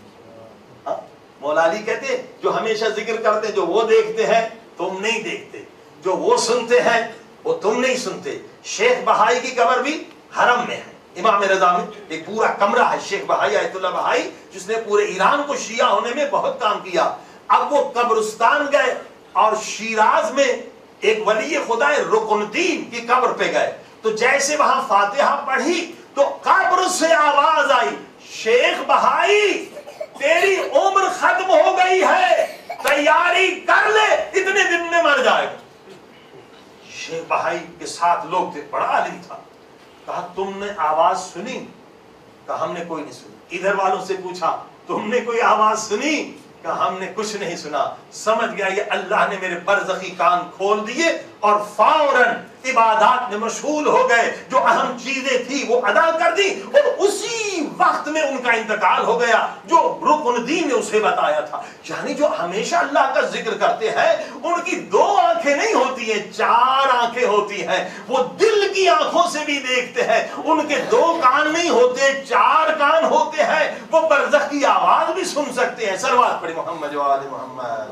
مولا علی کہتے ہیں جو ہمیشہ ذکر کرتے جو وہ دیکھتے ہیں تم نہیں دیکھتے، جو وہ سنتے ہیں وہ تم نہیں سنتے. شیخ بہائی کی قبر بھی حرم میں ہے. امام رضا میں ایک پورا کمرہ ہے. شیخ بہائی آیت اللہ بہائی جس نے پورے ایران کو شیعہ ہونے میں بہت کام کیا. اب وہ قبرستان گئے اور شیراز میں ایک ولی خدا رکن الدین کی قبر پہ گئے. تو جیسے وہاں فاتحہ پڑھی تو قبر سے آواز آئی، شیخ بہائی تیری عمر ختم ہو گئی ہے، تیاری کر لے، اتنے دن میں مر جائے گا. شیخ بہائی کے ساتھ لوگ تھے، بڑا عالم تھا. کہا تم نے آواز سنی؟ کہا ہم نے کوئی نہیں سنی. ادھر والوں سے پوچھا تم نے کوئی آواز سنی؟ کہا ہم نے کچھ نہیں سنا. سمجھ گیا یہ اللہ نے میرے برزخی کان کھول دیے اور فوراً عبادات میں مشغول ہو گئے. جو اہم چیزیں تھی وہ ادا کر دی اور اسی وقت میں ان کا انتقال ہو گیا جو رکن الدین نے اسے بتایا تھا. یعنی جو ہمیشہ اللہ کا ذکر کرتے ہیں ان کی 2 آنکھیں نہیں ہوتی ہیں، 4 آنکھیں ہوتی ہیں. وہ دل کی آنکھوں سے بھی دیکھتے ہیں. ان کے 2 کان نہیں ہوتے، 4 کان ہوتے ہیں. وہ برزخ کی آواز بھی سن سکتے ہیں. صلوات پڑھی محمد و آل محمد.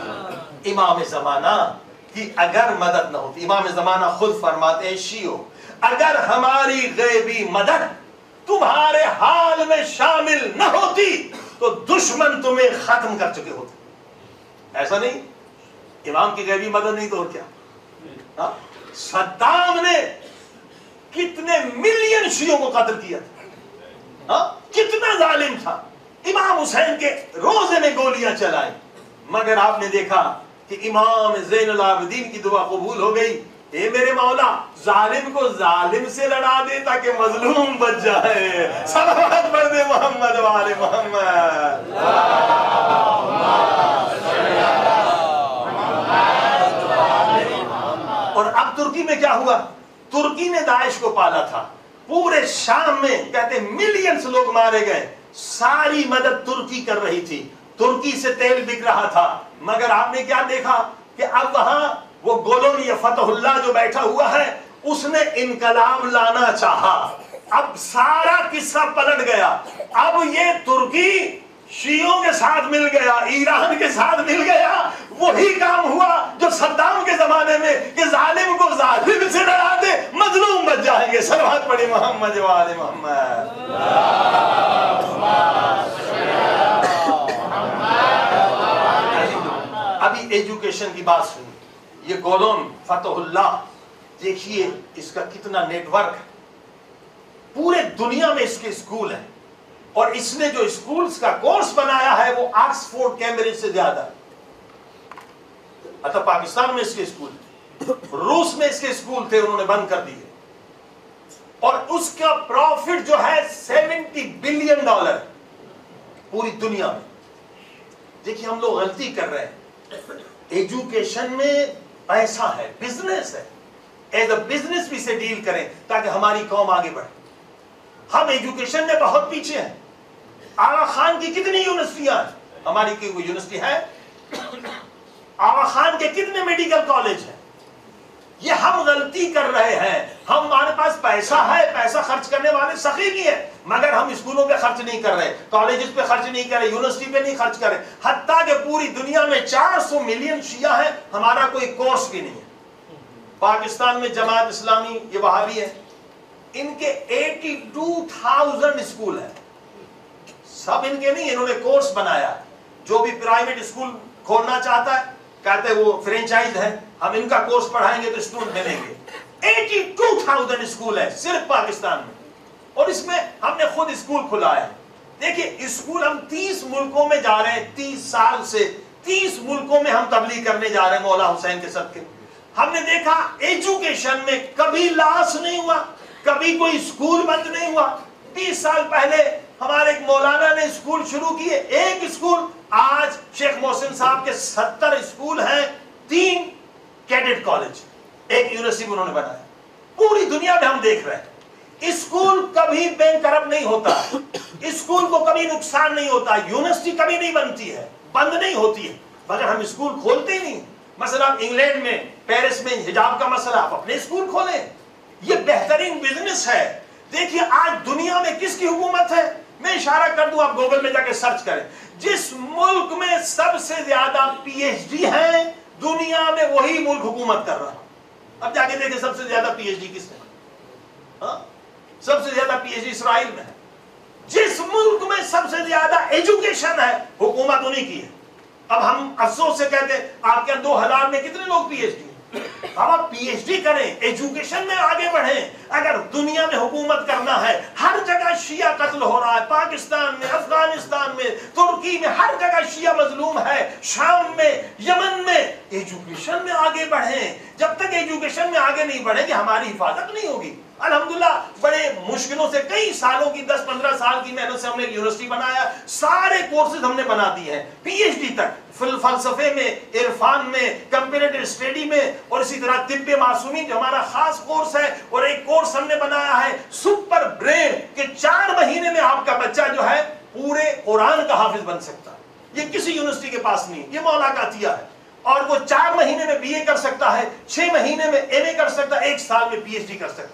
امام زمانہ کی اگر مدد نہ ہوتی، امام زمانہ خود فرماتے ہیں شیعو اگر ہماری غیبی مدد تمہارے حال میں شامل نہ ہوتی تو دشمن تمہیں ختم کر چکے ہوتے. ایسا نہیں امام کی غیبی مدد نہیں تو اور کیا. صدام نے کتنے ملین شیعوں کو قتل کیا تھا, کتنا ظالم تھا. امام حسین کے روزے میں گولیاں چلائی, مگر آپ نے دیکھا کہ امام زین العابدین کی دعا قبول ہو گئی. اے میرے مولا ظالم کو ظالم سے لڑا دے تاکہ مظلوم بچ جائے. صلوات پڑھ دے محمد وآل محمد. اور اب ترکی میں کیا ہوا؟ ترکی نے داعش کو پالا تھا. پورے شام میں کہتے ملینز لوگ مارے گئے. ساری مدد ترکی کر رہی تھی, ترکی سے تیل بک رہا تھا. مگر آپ نے کیا دیکھا کہ اب وہاں وہ گولون یا فتح اللہ جو بیٹھا ہوا ہے اس نے انقلاب لانا چاہا. اب سارا قصہ پلٹ گیا. اب یہ ترکی شیعوں کے ساتھ مل گیا, ایران کے ساتھ مل گیا. وہی کام ہوا جو صدام کے زمانے میں کہ ظالم کو ظالم سے لڑا دے مظلوم بچ جائیں گے. صلوات پڑھی محمد وآل محمد. ابھی ایجوکیشن کی بات سنی. یہ گولون فتح اللہ دیکھیے اس کا کتنا نیٹ ورک ہے. پورے دنیا میں اس کے اسکول ہیں, اور اس نے جو اسکولز کا کورس بنایا ہے وہ آکسفورڈ کیمبرج سے زیادہ ہے. پاکستان میں اس کے اسکول, روس میں اس کے اسکول تھے, انہوں نے بند کر دیے. اور اس کا پروفٹ جو ہے $70 بلین پوری دنیا میں. دیکھیے ہم لوگ غلطی کر رہے ہیں. ایجوکیشن میں پیسہ ہے, بزنس ہے. ایز اے بزنس بھی سے ڈیل کریں تاکہ ہماری قوم آگے بڑھے. ہم ایجوکیشن میں بہت پیچھے ہیں. آغا خان کی کتنی یونیورسٹیاں ہیں؟ ہماری کی کوئی یونیورسٹی ہے؟ آغا خان کے کتنے میڈیکل کالج ہیں؟ یہ ہم غلطی کر رہے ہیں. ہمارے پاس پیسہ ہے, پیسہ خرچ کرنے والے سخی بھی ہیں, مگر ہم اسکولوں پہ خرچ نہیں کر رہے, کالجز پہ خرچ نہیں کر رہے, یونیورسٹی پہ نہیں خرچ کر رہے. حتیٰ کہ پوری دنیا میں 400 ملین شیعہ ہیں, ہمارا کوئی کورس بھی نہیں ہے. پاکستان میں جماعت اسلامی یہ وہابی ہے, ان کے 82,000 اسکول ہیں. سب ان کے نہیں, انہوں نے کورس بنایا. جو بھی پرائیویٹ اسکول کھولنا چاہتا ہے کہتے وہ فرینچائز ہے, ہم ان کا کورس پڑھائیں گے تو اسٹوڈنٹ ملیں گے. 82,000 اسکول ہے صرف پاکستان میں, اور اس میں ہم نے خود اسکول کھلایا ہے. دیکھیے اسکول ہم 30 ملکوں میں جا رہے ہیں, 30 سال سے 30 ملکوں میں ہم تبلیغ کرنے جا رہے ہیں مولا حسین کے صدقے. ہم نے دیکھا ایجوکیشن میں کبھی لاس نہیں ہوا, کبھی کوئی اسکول بند نہیں ہوا. 20 سال پہلے ہمارے ایک مولانا نے اسکول شروع کیے, ایک اسکول. آج شیخ محسن صاحب کے 70 اسکول ہیں, 3 کیڈٹ کالج, ایک یونیورسٹی انہوں نے بنایا. پوری دنیا میں ہم دیکھ رہے ہیں اسکول کبھی بینک کرپٹ نہیں ہوتا, اسکول کو کبھی نقصان نہیں ہوتا, یونیورسٹی کبھی نہیں بنتی ہے, بند نہیں ہوتی ہے, مگر ہم اسکول کھولتے ہی نہیں. مثلا انگلینڈ میں پیرس میں حجاب کا مسئلہ, آپ اپنے اسکول کھولیں, یہ بہترین بزنس ہے. دیکھیے آج دنیا میں کس کی حکومت ہے؟ میں اشارہ کر دوں, آپ گوگل میں جا کے سرچ کریں. جس ملک میں سب سے زیادہ PhD ہیں دنیا میں وہی ملک حکومت کر رہا. اب جا کے دیکھیں سب سے زیادہ PhD کس میں؟ سب سے زیادہ PhD اسرائیل میں ہے. جس ملک میں سب سے زیادہ ایجوکیشن ہے حکومت انہی کی ہے. اب ہم افسوس سے کہتے ہیں آپ کے 2000 میں کتنے لوگ PhD ہیں؟ ہم آپ PhD کریں, ایجوکیشن میں آگے بڑھیں. اگر دنیا میں حکومت کرنا ہے, ہر جگہ شیعہ قتل ہو رہا ہے, پاکستان میں, افغانستان میں, ترکی میں, ہر جگہ شیعہ مظلوم ہے, شام میں, یمن میں. ایجوکیشن میں آگے بڑھیں. جب تک ایجوکیشن میں آگے نہیں بڑھیں گے ہماری حفاظت نہیں ہوگی. الحمدللہ بڑے مشکلوں سے, کئی سالوں کی, 10-15 سال کی محنت سے ہم نے ایک یونیورسٹی بنایا. سارے کورسز ہم نے بنا دیے ہیں PhD تک, فلسفے میں, عرفان میں, کمپیریٹو اسٹڈی میں, اور اسی طرح طب معصومین جو ہمارا خاص کورس ہے. اور ایک کورس ہم نے بنایا ہے سپر برین, کہ 4 مہینے میں آپ کا بچہ جو ہے پورے قرآن کا حافظ بن سکتا ہے. یہ کسی یونیورسٹی کے پاس نہیں, یہ مولا کا عطیہ ہے. اور وہ 4 مہینے میں BA کر سکتا ہے, 6 مہینے میں MA کر سکتا ہے, 1 سال میں PhD کر سکتا ہے.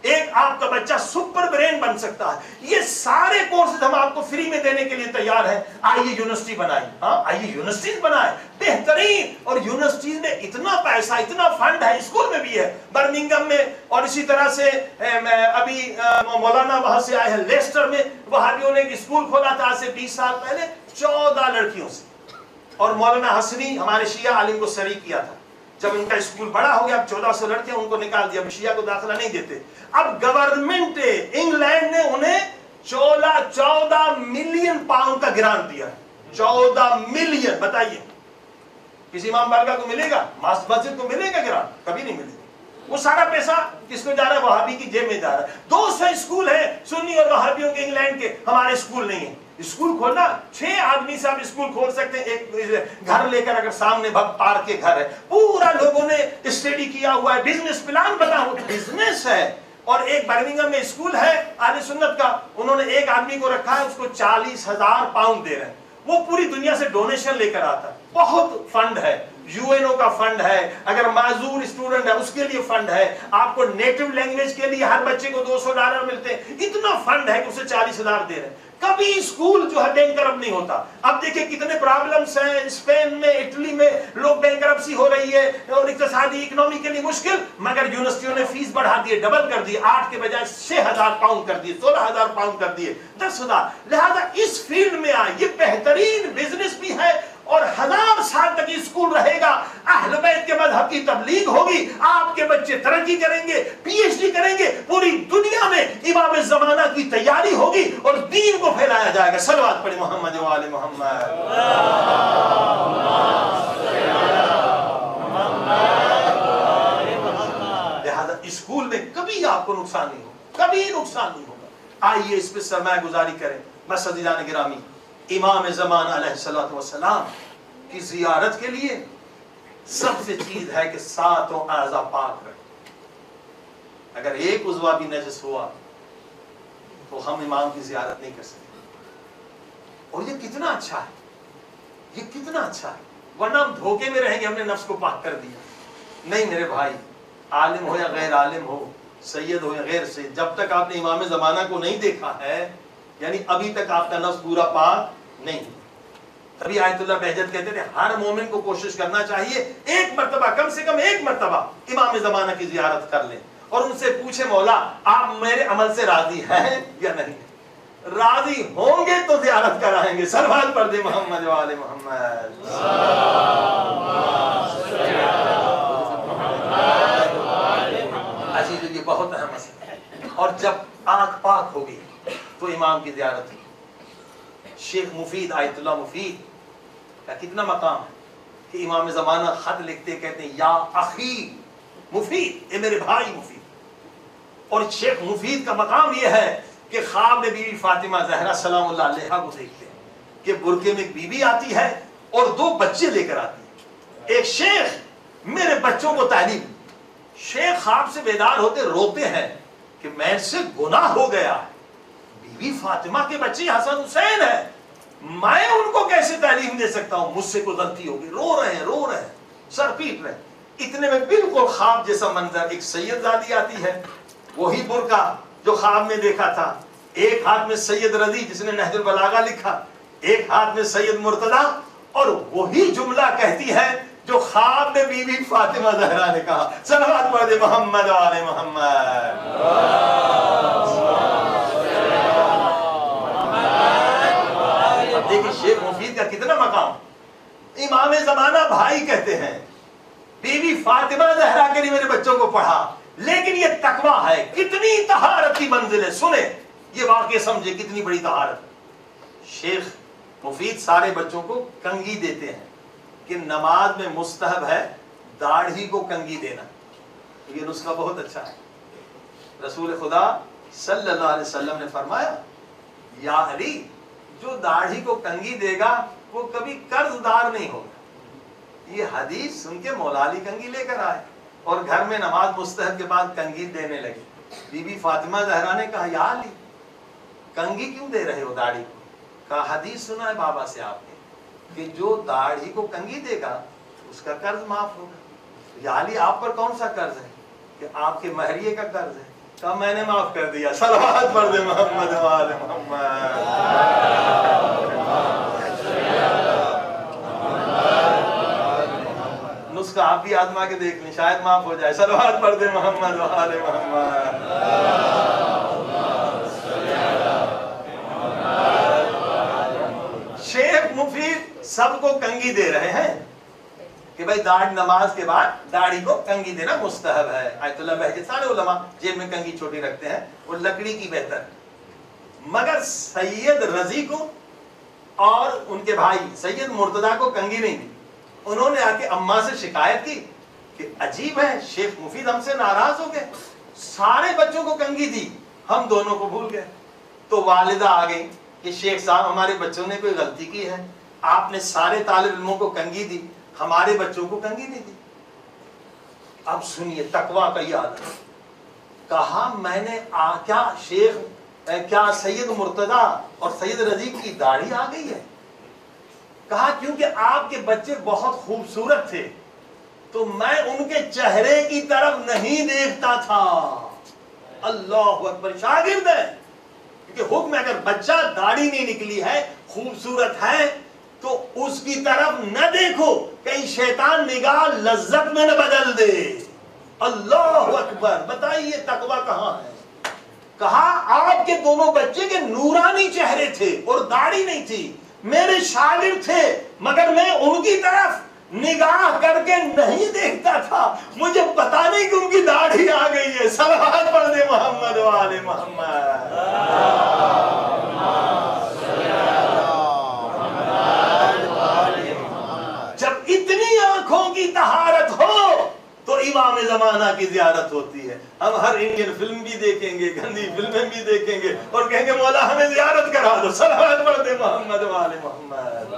ایک آپ کا بچہ سپر برین بن سکتا ہے. یہ سارے کورسز ہم آپ کو فری میں دینے کے لیے تیار ہیں. آئیے یونیورسٹی بنائیں, ہاں آئیے یونیورسٹیز بنائیں بہترین. اور یونیورسٹیز میں اتنا پیسہ, اتنا فنڈ ہے, اسکول میں بھی ہے برمنگم میں, اور اسی طرح سے ابھی مولانا وہاں سے آئے ہیں لیسٹر میں, وہابیوں نے ایک اسکول کھولا تھا آج سے 20 سال پہلے 14 لڑکیوں سے. اور مولانا حسنی ہمارے شیعہ عالم کو صریح کیا تھا. جب ان کا اسکول بڑا ہو گیا, اب 1400 لڑکے ان کو نکال دیا, شیعہ کو داخلہ نہیں دیتے. اب گورنمنٹ انگلینڈ نے انہیں 14 ملین پاؤنڈ کا گرانٹ دیا. 14 ملین, بتائیے کسی امام بارگاہ کو ملے گا, مسجد کو ملے گا گرانٹ؟ کبھی نہیں ملے گا. وہ سارا پیسہ کس کو جا رہا ہے؟ وہابی کی جیب میں جا رہا ہے. 200 اسکول ہیں سنی اور وہابیوں کے انگلینڈ کے, ہمارے اسکول نہیں ہیں. اسکول کھولنا 6 آدمی سے آپ اسکول کھول سکتے ہیں, ایک گھر لے کر. اگر سامنے پارک کے گھر ہے, پورا لوگوں نے اسٹڈی کیا ہوا ہے, بزنس پلان بنا ہوا, بزنس ہے. اور ایک برمنگم میں اسکول ہے اہل سنت کا, انہوں نے ایک آدمی کو رکھا ہے, اس کو 40,000 پاؤنڈ دے رہے ہیں. وہ پوری دنیا سے ڈونیشن لے کر آتا ہے. بہت فنڈ ہے, UNO کا فنڈ ہے, اگر معذور اسٹوڈنٹ ہے اس کے لیے فنڈ ہے, آپ کو نیٹو لینگویج کے لیے ہر بچے کو $200 ملتے ہیں. اتنا فنڈ ہے کہ اسے 40,000 دے رہے ہیں. کبھی اسکول جو ہے بینک کرپٹ نہیں ہوتا. اب دیکھیں کتنے پرابلمز ہیں اسپین میں, اٹلی میں, لوگ بینک کرپسی ہو رہی ہے اور اقتصادی اکنامی کے لیے مشکل, مگر یونیورسٹیوں نے فیس بڑھا دی, ڈبل کر دی, 8 کے بجائے 6,000 پاؤنڈ کر دیے, 16,000 پاؤنڈ کر دیے, 10,000. لہذا اس فیلڈ میں آئے, یہ بہترین بزنس بھی ہے اور 1000 سال تک یہ اسکول رہے گا. اہل بیت کے مذہب کی تبلیغ ہوگی, آپ کے بچے ترقی کریں گے, PhD کریں گے, پوری دنیا میں امام زمانہ کی تیاری ہوگی اور دین کو پھیلایا جائے گا. صلوات پڑھیں محمد و آل محمد. لہذا اسکول میں کبھی آپ کو نقصان نہیں ہوگا, کبھی نقصان نہیں ہوگا. آئیے اس پہ سرمایہ گزاری کریں. بس عزیزان گرامی, امام زمانہ علیہ السلام کی زیارت کے لیے سب سے چیز ہے کہ 7 اعضاء پاک رکھیں. اگر ایک عضو بھی نجس ہوا تو ہم امام کی زیارت نہیں کر سکتے. اور یہ کتنا اچھا ہے, یہ کتنا اچھا ہے, ورنہ ہم دھوکے میں رہیں گے ہم نے نفس کو پاک کر دیا. نہیں میرے بھائی, عالم ہو یا غیر عالم ہو, سید ہو یا غیر سید, جب تک آپ نے امام زمانہ کو نہیں دیکھا ہے, یعنی ابھی تک آپ کا نفس پورا پاک نہیں. تبھی آیت اللہ بہجت کہتے تھے ہر مومن کو کوشش کرنا چاہیے ایک مرتبہ, کم سے کم ایک مرتبہ امام زمانہ کی زیارت کر لیں اور ان سے پوچھیں مولا آپ میرے عمل سے راضی ہیں یا نہیں. راضی ہوں گے تو زیارت کرائیں گے. صلوات پڑھ دیں محمد و آل محمد. عزیز, یہ بہت اہم مسئلہ ہے. اور جب آنکھ پاک ہوگی تو امام کی زیارت کی. شیخ مفید, آیت اللہ مفید کا کتنا مقام ہے کہ امام زمانہ خط لکھتے کہتے ہیں یا اخی مفید, اے میرے بھائی مفید. اور شیخ مفید کا مقام یہ ہے کہ خواب میں بی بی فاطمہ زہرا سلام اللہ علیہا کو دیکھتے ہیں کہ برقعے میں ایک بی بی آتی ہے اور 2 بچے لے کر آتی ہے. ایک شیخ میرے بچوں کو تعلیم. شیخ خواب سے بیدار ہوتے روتے ہیں کہ میں سے گناہ ہو گیا ہے, بی بی فاطمہ کے بچے حسن حسین ہیں, میں ان کو کیسے تعلیم دے سکتا ہوں, مجھ سے کوئی غلطی ہوگی. رو رہے ہیں, سر پیٹ رہے ہیں. اتنے میں بالکل خواب جیسا منظر, ایک سید زادی آتی ہے, وہی برقع جو خواب میں دیکھا تھا, ایک ہاتھ میں سید رضی جس نے نہج البلاغہ لکھا, ایک ہاتھ میں سید مرتضیٰ, اور وہی جملہ کہتی ہے جو خواب میں بی بی فاطمہ زہرا نے کہا. صلوات پڑھ دے محمد و آل محمد. اب دیکھیں شیخ مفید کا کتنا مقام. امام زمانہ بھائی کہتے ہیں بی بی فاطمہ زہرا کے لیے میرے بچوں کو پڑھا, لیکن یہ تقویٰ ہے. کتنی طہارت کی منزل ہے, سنیں یہ واقعہ سمجھے کتنی بڑی طہارت. شیخ مفید سارے بچوں کو کنگھی دیتے ہیں کہ نماز میں مستحب ہے داڑھی کو کنگھی دینا. یہ نسخہ بہت اچھا ہے. رسول خدا صلی اللہ علیہ وسلم نے فرمایا یا علی, جو داڑھی کو کنگھی دے گا وہ کبھی قرض دار نہیں ہوگا. یہ حدیث سن کے مولا علی کنگھی لے کر آئے اور گھر میں نماز مستحب کے بعد کنگھی دینے لگے. بی بی فاطمہ زہرا نے کہا یا علی کنگھی کیوں دے رہے ہو داڑھی کو؟ کہا حدیث سنا ہے بابا سے آپ نے کہ جو داڑھی کو کنگھی دے گا اس کا قرض معاف ہوگا. یا علی آپ پر کون سا قرض ہے؟ کہ آپ کے مہریے کا قرض ہے. کہا میں نے معاف کر دیا. صلوات پڑھ دے محمد و آل محمد. نسخہ آپ بھی آزما کے دیکھ لیں, شاید معاف ہو جائے. صلوات پڑھ دے محمد و آل محمد. شیخ مفید سب کو کنگھی دے رہے ہیں کہ بھائی داڑھی, نماز کے بعد داڑھی کو کنگھی دینا مستحب ہے. آیت اللہ بہجت سارے علماء جیب میں کنگھی چھوٹی رکھتے ہیں, وہ لکڑی کی بہتر. مگر سید رضی کو اور ان کے بھائی سید مرتضیٰ کو کنگھی نہیں دی. انہوں نے آ کے اماں سے شکایت کی کہ عجیب ہے, شیخ مفید ہم سے ناراض ہو گئے, سارے بچوں کو کنگھی دی, ہم دونوں کو بھول گئے. تو والدہ آ گئی کہ شیخ صاحب ہمارے بچوں نے کوئی غلطی کی ہے, آپ نے سارے طالب علموں کو کنگھی دی, ہمارے بچوں کو کنگھی نہیں دی. اب سنیے تقویٰ کا یاد ہے. کہا میں نے کیا شیخ کیا سید مرتضیٰ اور سید رضی کی داڑھی آ گئی ہے؟ کہا کیونکہ آپ کے بچے بہت خوبصورت تھے تو میں ان کے چہرے کی طرف نہیں دیکھتا تھا. اللہ اکبر. شاگرد ہے کیونکہ حکم اگر بچہ داڑھی نہیں نکلی ہے, خوبصورت ہے, تو اس کی طرف نہ دیکھو, کہیں شیطان نگاہ لذت میں نہ بدل دے. اللہ اکبر. بتائیے تقویٰ کہاں ہے؟ کہا آپ کے دونوں بچے کے نورانی چہرے تھے اور داڑھی نہیں تھی, میرے شاگرد تھے مگر میں ان کی طرف نگاہ کر کے نہیں دیکھتا تھا, مجھے پتا نہیں کہ ان کی داڑھی آ گئی ہے. صلوات پڑھ دے محمد و آل محمد. جب اتنی آنکھوں کی طہارت ہو تو امام زمانہ کی زیارت ہوتی ہے. ہم ہر انڈین فلم بھی دیکھیں گے, گندی فلمیں بھی دیکھیں گے اور کہیں گے مولا ہمیں زیارت کرا دو. صلوات پڑھ دے محمد و آل محمد.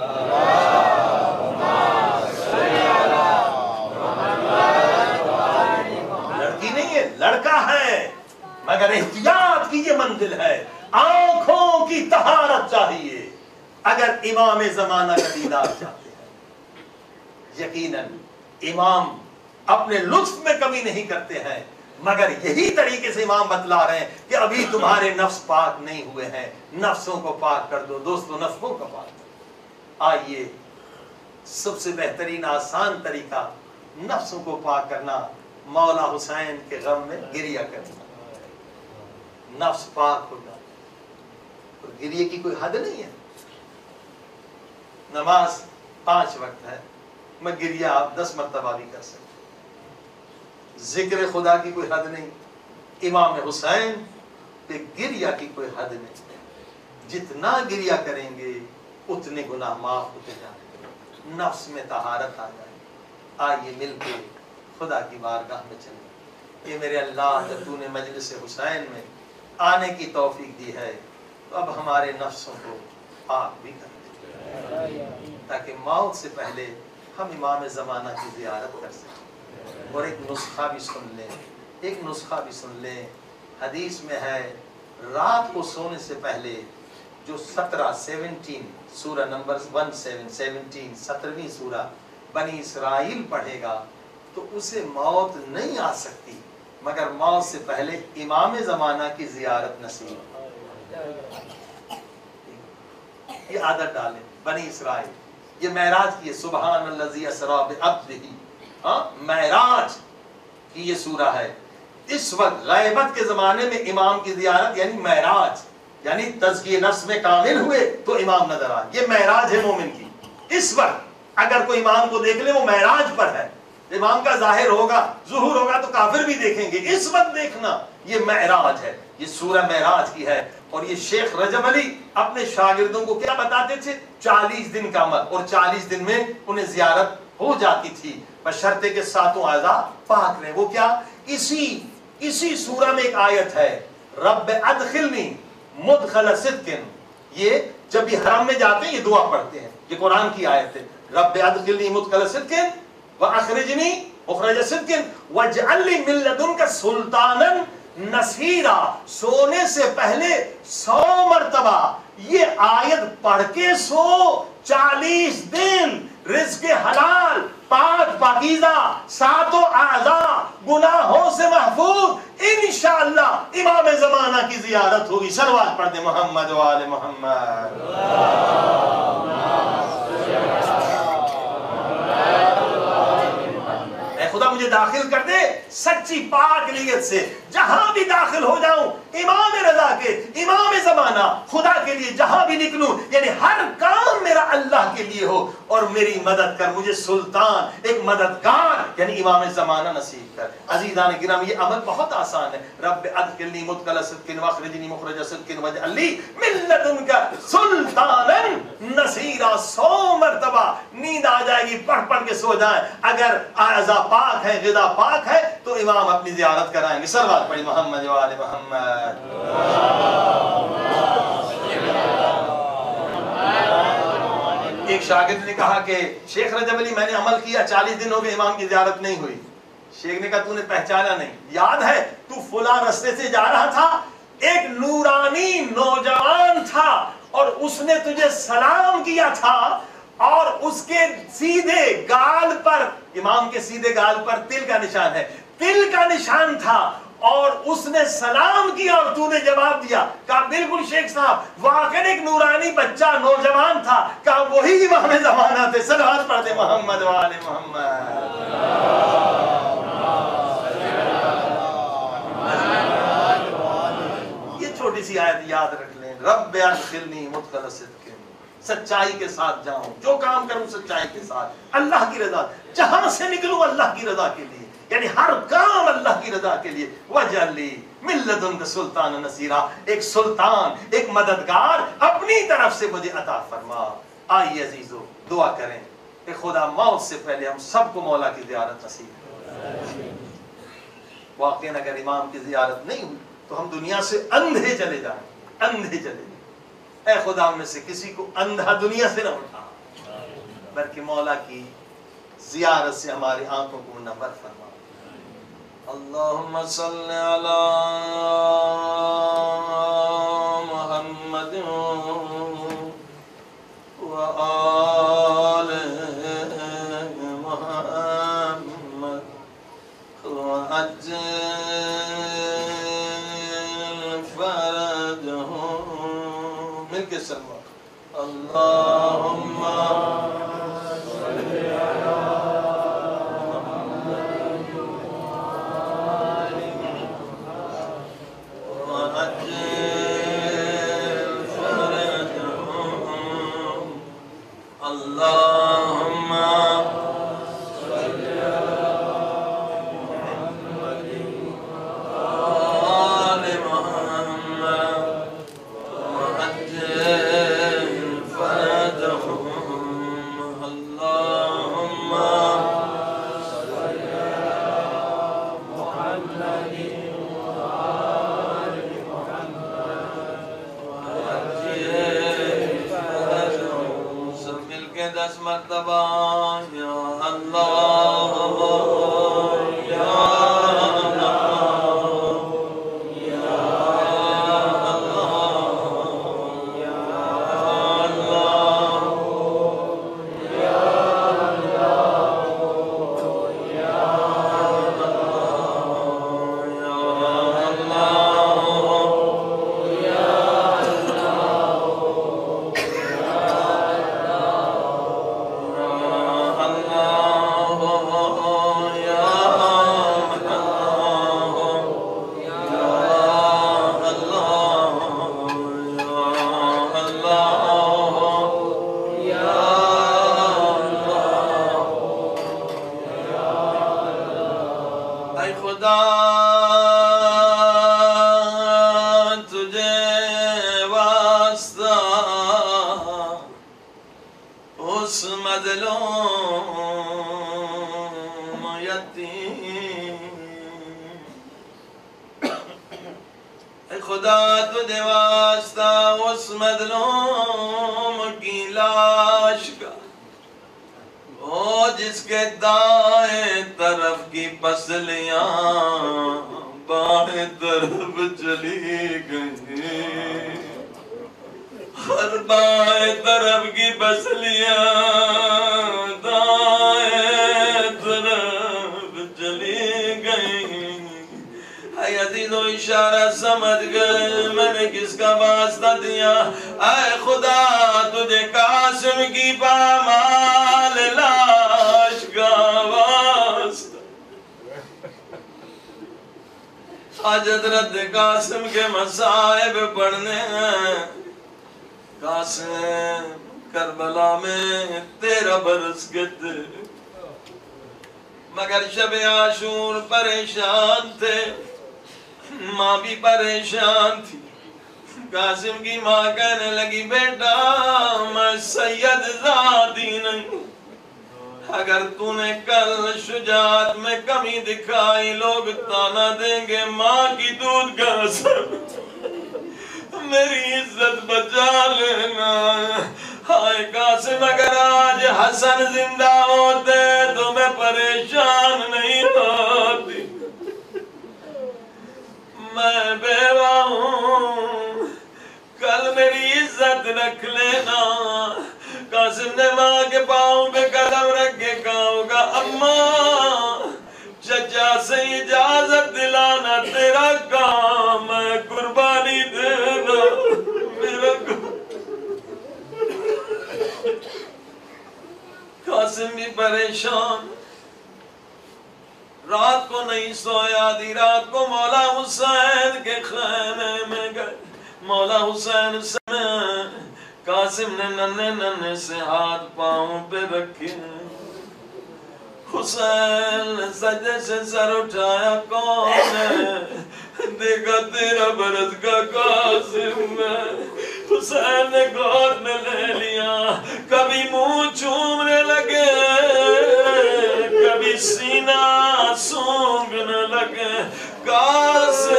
لڑکی نہیں ہے, لڑکا ہے, مگر احتیاط کی یہ منزل ہے. آنکھوں کی طہارت چاہیے اگر امام زمانہ کا دیدار چاہتے ہیں. یقیناً امام اپنے لطف میں کمی نہیں کرتے ہیں, مگر یہی طریقے سے امام بتلا رہے ہیں کہ ابھی تمہارے نفس پاک نہیں ہوئے ہیں, نفسوں کو پاک کر دو. دوستو نفسوں کو پاک کر دو. آئیے سب سے بہترین آسان طریقہ نفسوں کو پاک کرنا, مولا حسین کے غم میں گریہ کرنا. نفس پاک ہوگا اور گریہ کی کوئی حد نہیں ہے. نماز 5 وقت ہے, میں گریہ آپ 10 مرتبہ بھی کر سکتے. ذکر خدا کی کوئی حد نہیں, امام حسین پہ گریہ کی کوئی حد نہیں. جتنا گریہ کریں گے اتنے گناہ معاف ہوتے جائیں گے, نفس میں طہارت آ جائے. آئیے مل کے خدا کی بارگاہ میں چلیں. یہ میرے اللہ جب تو نے مجلس حسین میں آنے کی توفیق دی ہے تو اب ہمارے نفسوں کو پاک بھی کر دے تاکہ موت سے پہلے ہم امام زمانہ کی زیارت کر سکیں. اور ایک نسخہ بھی سن لیں, ایک نسخہ بھی سن لیں. حدیث میں ہے رات کو سونے سے پہلے جو 17 سورہ نمبر 17 17ویں سورہ بنی اسرائیل پڑھے گا تو اسے موت نہیں آ سکتی, مگر موت سے پہلے امام زمانہ کی زیارت نصیب. یہ عادت ڈالیں. بنی اسرائیل یہ معراج کی ہے, سبحان الذی اسری بعبدہ. معراج کی یہ سورہ ہے. اس وقت غیبت کے زمانے میں امام کی زیارت یعنی معراج, یعنی تزکیہ نفس میں کامل ہوئے تو امام نظر آئے. یہ معراج ہے مومن کی. اس وقت اگر کوئی امام کو دیکھ لے وہ معراج پر ہے, امام کا ظاہر ہوگا ظہور ہوگا تو کافر بھی دیکھیں گے. اس وقت دیکھنا یہ معراج ہے. یہ سورہ معراج کی ہے. اور یہ شیخ رجب علی اپنے شاگردوں کو کیا بتاتے تھے؟ 40 دن کا عمل, اور 40 دن میں انہیں زیارت ہو جاتی تھی بشرطے کے 7 اعضاء پاک رہے. وہ کیا؟ اسی سورہ میں ایک آیت ہے, رب ادخلنی مدخل صدق. یہ جب یہ حرم میں جاتے ہیں یہ دعا پڑھتے ہیں, یہ قرآن کی آیت ہے. رب ادخلنی مدخل صدق واخرجنی مخرج صدق واجعل لی من لدنک سلطانا نصیرا. سونے سے پہلے 100 مرتبہ یہ آیت پڑھ کے سو. 40 دن رزق حلال پاک صورت پاکیزہ، ساتوں اعضاء گناہوں سے محفوظ، انشاءاللہ امام زمانہ کی زیارت ہوگی. صلوات پڑھ دیں محمد و آل محمد. اے خدا مجھے داخل کر دے سچی پاک نیت سے، جہاں بھی داخل ہو جاؤں امام رضا کے، امام زمانہ خدا کے لیے جہاں بھی نکلوں، یعنی ہر کام میرا اللہ کے لیے ہو، اور میری مدد کر، مجھے سلطان ایک مددگار یعنی امام زمانہ نصیب کر. عزیزان گرامی یہ عمل بہت آسان ہے. رب ادخلنی مدخل صدق واخرجنی مخرج صدق واجعل لی من لدنک سلطانا نصیرا. 100 مرتبہ نیند آ جائے گی، پڑھ پڑھ کے سو جائیں. اگر اعضاء پاک ہے، غذا پاک ہے تو امام اپنی زیارت کرائیں گے. صلوات پڑھی محمد و آل محمد. ایک شاگرد نے کہا کہ شیخ رجب علی میں نے عمل کیا، 40 دن ہو گئے امام کی زیارت نہیں ہوئی. شیخ نے کہا تو نے پہچانا نہیں، یاد ہے تو فلاں رستے سے جا رہا تھا، ایک نورانی نوجوان تھا اور اس نے تجھے سلام کیا تھا، اور اس کے سیدھے گال پر، امام کے سیدھے گال پر تل کا نشان ہے، تل کا نشان تھا، اور اس نے سلام کیا اور تو نے جواب دیا. کہا بالکل شیخ صاحب واقعی ایک نورانی بچہ نوجوان تھا. کہا وہی امام زمانہ تھے. صلوات پڑھتے محمد و آل محمد. یہ چھوٹی سی آیت یاد رکھ لیں، رب ادخلنی مدخل صدق، سچائی کے ساتھ جاؤں، جو کام کروں سچائی کے ساتھ، اللہ کی رضا، جہاں سے نکلوں اللہ کی رضا کے لیے، یعنی ہر کام اللہ کی رضا کے لیے. وجعل لی من لدنک سلطان نصیرا، ایک سلطان، ایک مددگار اپنی طرف سے مجھے عطا فرما. آئیے عزیزو دعا کریں کہ خدا موت سے پہلے ہم سب کو مولا کی زیارت نصیب کرے. واقعاً اگر امام کی زیارت نہیں ہوئی تو ہم دنیا سے اندھے چلے جائیں، اندھے چلے جائیں. اے خدا میں سے کسی کو اندھا دنیا سے نہ اٹھا، بلکہ مولا کی زیارت سے ہماری آنکھوں کو نور فرما. اللہم صلی علی محمد و آل محمد وعجل فرجهم. مل کے سلام. اللہم خدا تجھے واسطہ اس مظلوم کی لاش کا، وہ جس کے دائیں طرف کی پسلیاں بائیں طرف چلی گئی، ہر بائیں طرف کی پسلیاں دائیں واسطہ دیا، اے خدا تجھے قاسم کی پامال لاش کا واسطہ۔ آج حضرت قاسم کے مصائب پڑھنے ہیں۔ قاسم کربلا میں 13 برس کے تھے، مگر شب عاشور پریشان تھے، ماں بھی پریشان تھی۔ قاسم کی ماں کہنے لگی بیٹا میں سید زادی نہیں، اگر تو نے کل شجاعت میں کمی دکھائی لوگ تانا دیں گے ماں کی دودھ کا اثر، میری عزت بچا لینا۔ ہائے قاسم اگر آج حسن زندہ ہوتے تو میں پریشان نہیں ہوتی، میں بیوہ ہوں، کل میری عزت رکھ لینا۔ قاسم نے ماں کے پاؤں پہ قدم رکھ کے کہا ہوگا اماں چچا سے اجازت دلانا تیرا کام ہے، قربانی دینا میرا کام۔ قاسم بھی پریشان، رات کو نہیں سویا، آدھی رات کو مولا حسین کے خیمے میں گئے۔ مولا حسین سمے قاسم نے ننھے ننھے سے ہاتھ پاؤں پہ رکھے، حسین نے سجدے سے سر اٹھایا، کون ہے؟ دیکھا 13 برس کا قاسم ہے۔ حسین نے گود میں لے لیا، کبھی منہ چومنے لگے، کبھی سینہ سونگنے لگے۔ قاسم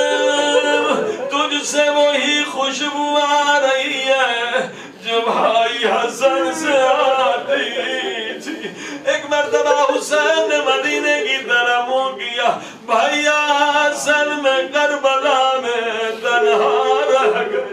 تجھ سے وہی خوشبو آ رہی ہے جو بھائی حسن سے آتی تھی۔ ایک مرتبہ حسین نے مدینے کی طرف منہ کیا، بھائی حسن میں کربلا میں تنہا رہ گئے۔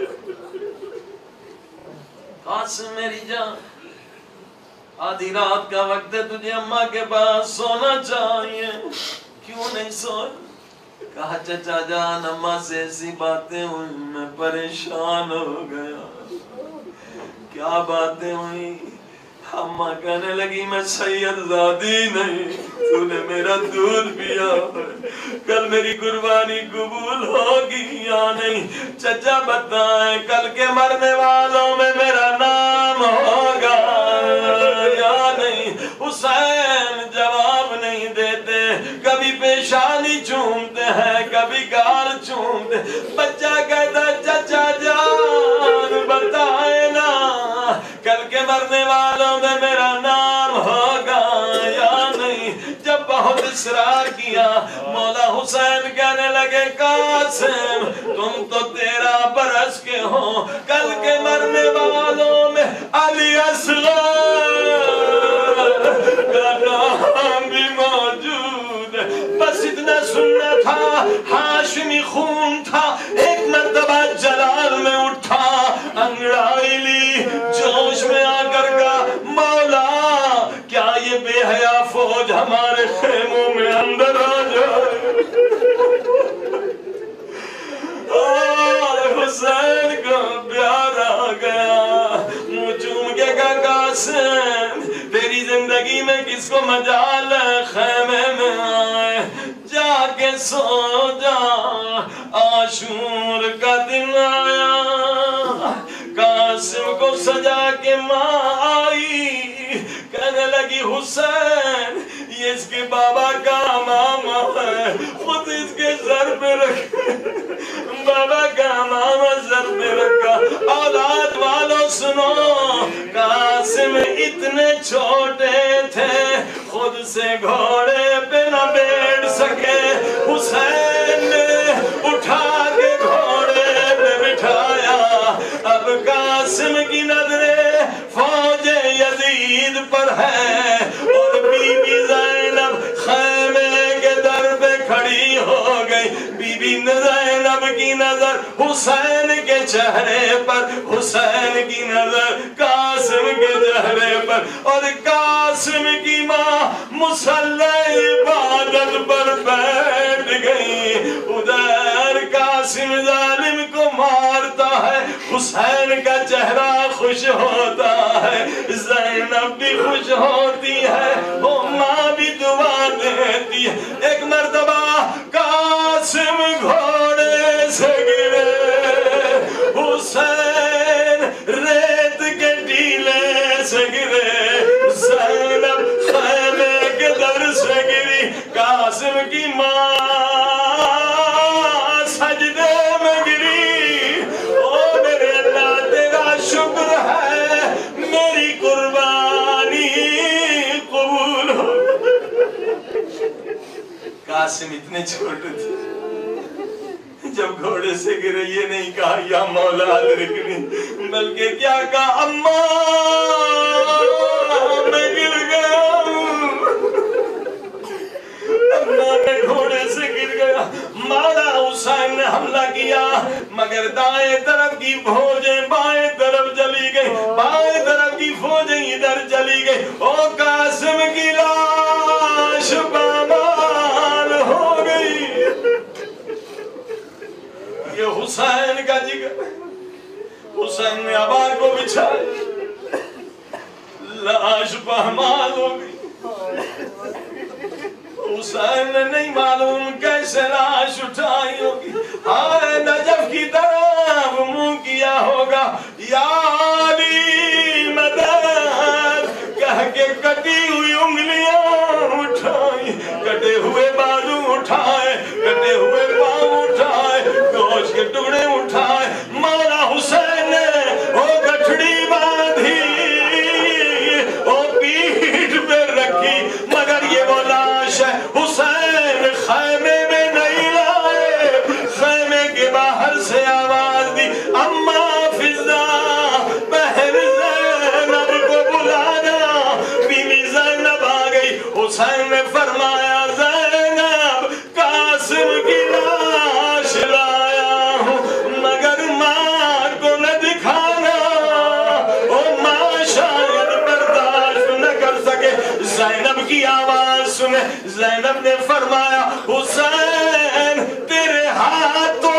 قاسم میری جان آدھی رات کا وقت ہے، تجھے اماں کے پاس سونا چاہیے، کیوں نہیں سوئے؟ کہا چچا جان اماں سے ایسی باتیں ہوئی میں پریشان ہو گیا۔ کیا باتیں ہوئی؟ اماں کہنے لگی میں سید زادی نہیں، تو نے میرا دودھ پیا، کل میری قربانی قبول ہوگی یا نہیں؟ چچا بتائیں کل کے مرنے والوں میں میرا نام ہوگا یا نہیں؟ حسین جواب نہیں دیتے، کبھی پیشانی چومتے ہیں کبھی گال چومتے۔ بچہ کہتا چچا جان بتائے نا کل کے مرنے والوں میں میرا نام ہوگا یا نہیں؟ جب بہت اصرار کیا مولا حسین کہنے لگے قاسم تم تو 13 برس کے ہو، کل کے مرنے والوں میں علی اصغر کا نام بھی موجود ہے۔ بس اتنا سننا تھا، ہاشمی خون تھا۔ ایک مرتبہ جلال میں اٹھا، انگڑائی لی، جوش میں آ کر کہا مولا کیا یہ بے حیا فوج ہمارے خیموں میں اندر آ جائے؟ حسین کو پیار آ گیا، منہ چوم کے کہا قاسم تیری زندگی میں کس کو مجال ہے خیمے میں آئے، جا کے سو جا، عاشور کا دن آیا۔ قاسم کو سجا کے ماں آئی، کہنے لگی حسین یہ اس کے بابا کا ماما ہے، خود اس کے سر پہ رکھے، بابا کا ماما سر پہ رکھا۔ اولاد والوں سنو، قاسم اتنے چھوٹے تھے خود سے گھوڑے پہ نہ بیٹھ سکے، حسین نے اٹھا کے گھوڑے پہ بٹھایا۔ اب قاسم کی نظریں فوج یزید پر ہے اور بی بی زینب خیمے کے در پہ کھڑی ہو گئی۔ بی بی زینب کی نظر حسین کے چہرے پر، حسین کی نظر قاسم کے چہرے پر، اور قاسم کی ماں مصلی عبادت پر بیٹھ گئی۔ ادھر قاسم قاسم ظالم کو مارتا ہے، حسین کا چہرہ خوش ہوتا ہے، زینب بھی خوش ہوتی ہے، وہ ماں بھی دعا دیتی ہے۔ ایک مرتبہ قاسم گھوڑے سے گرے، حسین ریت کے ٹیلے سے گرے، زینب خیمے کے در سے گری، قاسم کی ماں سجدے میں گری۔ او میرے اللہ تیرا شکر ہے، میری قربانی قبول ہو۔ قاسم اتنے چھوٹے تھے، جب گھوڑے سے گرے یہ نہیں کہا یا مولا ادرکنی، بلکہ کیا کہا اماں میں گر گیا ہوں، اماں میں گھوڑے سے گر گیا۔ مولا حسین نے حملہ کیا مگر دائیں طرف کی فوجیں بائیں طرف چلی گئی، بائیں طرف کی فوجیں ادھر چلی گئی، او قاسم کی لاش پامال ہو گئی۔ یہ حسین کا جگر، حسین نے عبا کو بچھایا، لاش پامال ہو گئی۔ حسین نے نہیں معلوم کیسے لاش اٹھائی ہوگی، ہائے نجف کی طرف منہ کیا ہوگا، یا علی مدد کہہ کے کٹی ہوئی انگلیاں اٹھائی، کٹے ہوئے بازو اٹھائے، کٹے ہوئے پاؤں اٹھائے، گوشت کے ٹکڑے اٹھائے، مولا حسین نے وہ گٹھڑی باندھی، وہ پیٹھ پہ رکھی، مگر یہ وہ لاش ہے۔ حسین خیمے میں نہیں لائے، خیمے کے باہر سے آواز دی، اماں فضا بہن زینب کو بلانا۔ بیوی زینب آ گئی، حسین نے فرمایا زینب قاسم کی لاش لایا ہوں مگر ماں کو نہ دکھانا، او ماں شاید برداشت نہ کر سکے۔ زینب کی آواز سنے، زینب نے فرمایا حسین تیرے ہاتھوں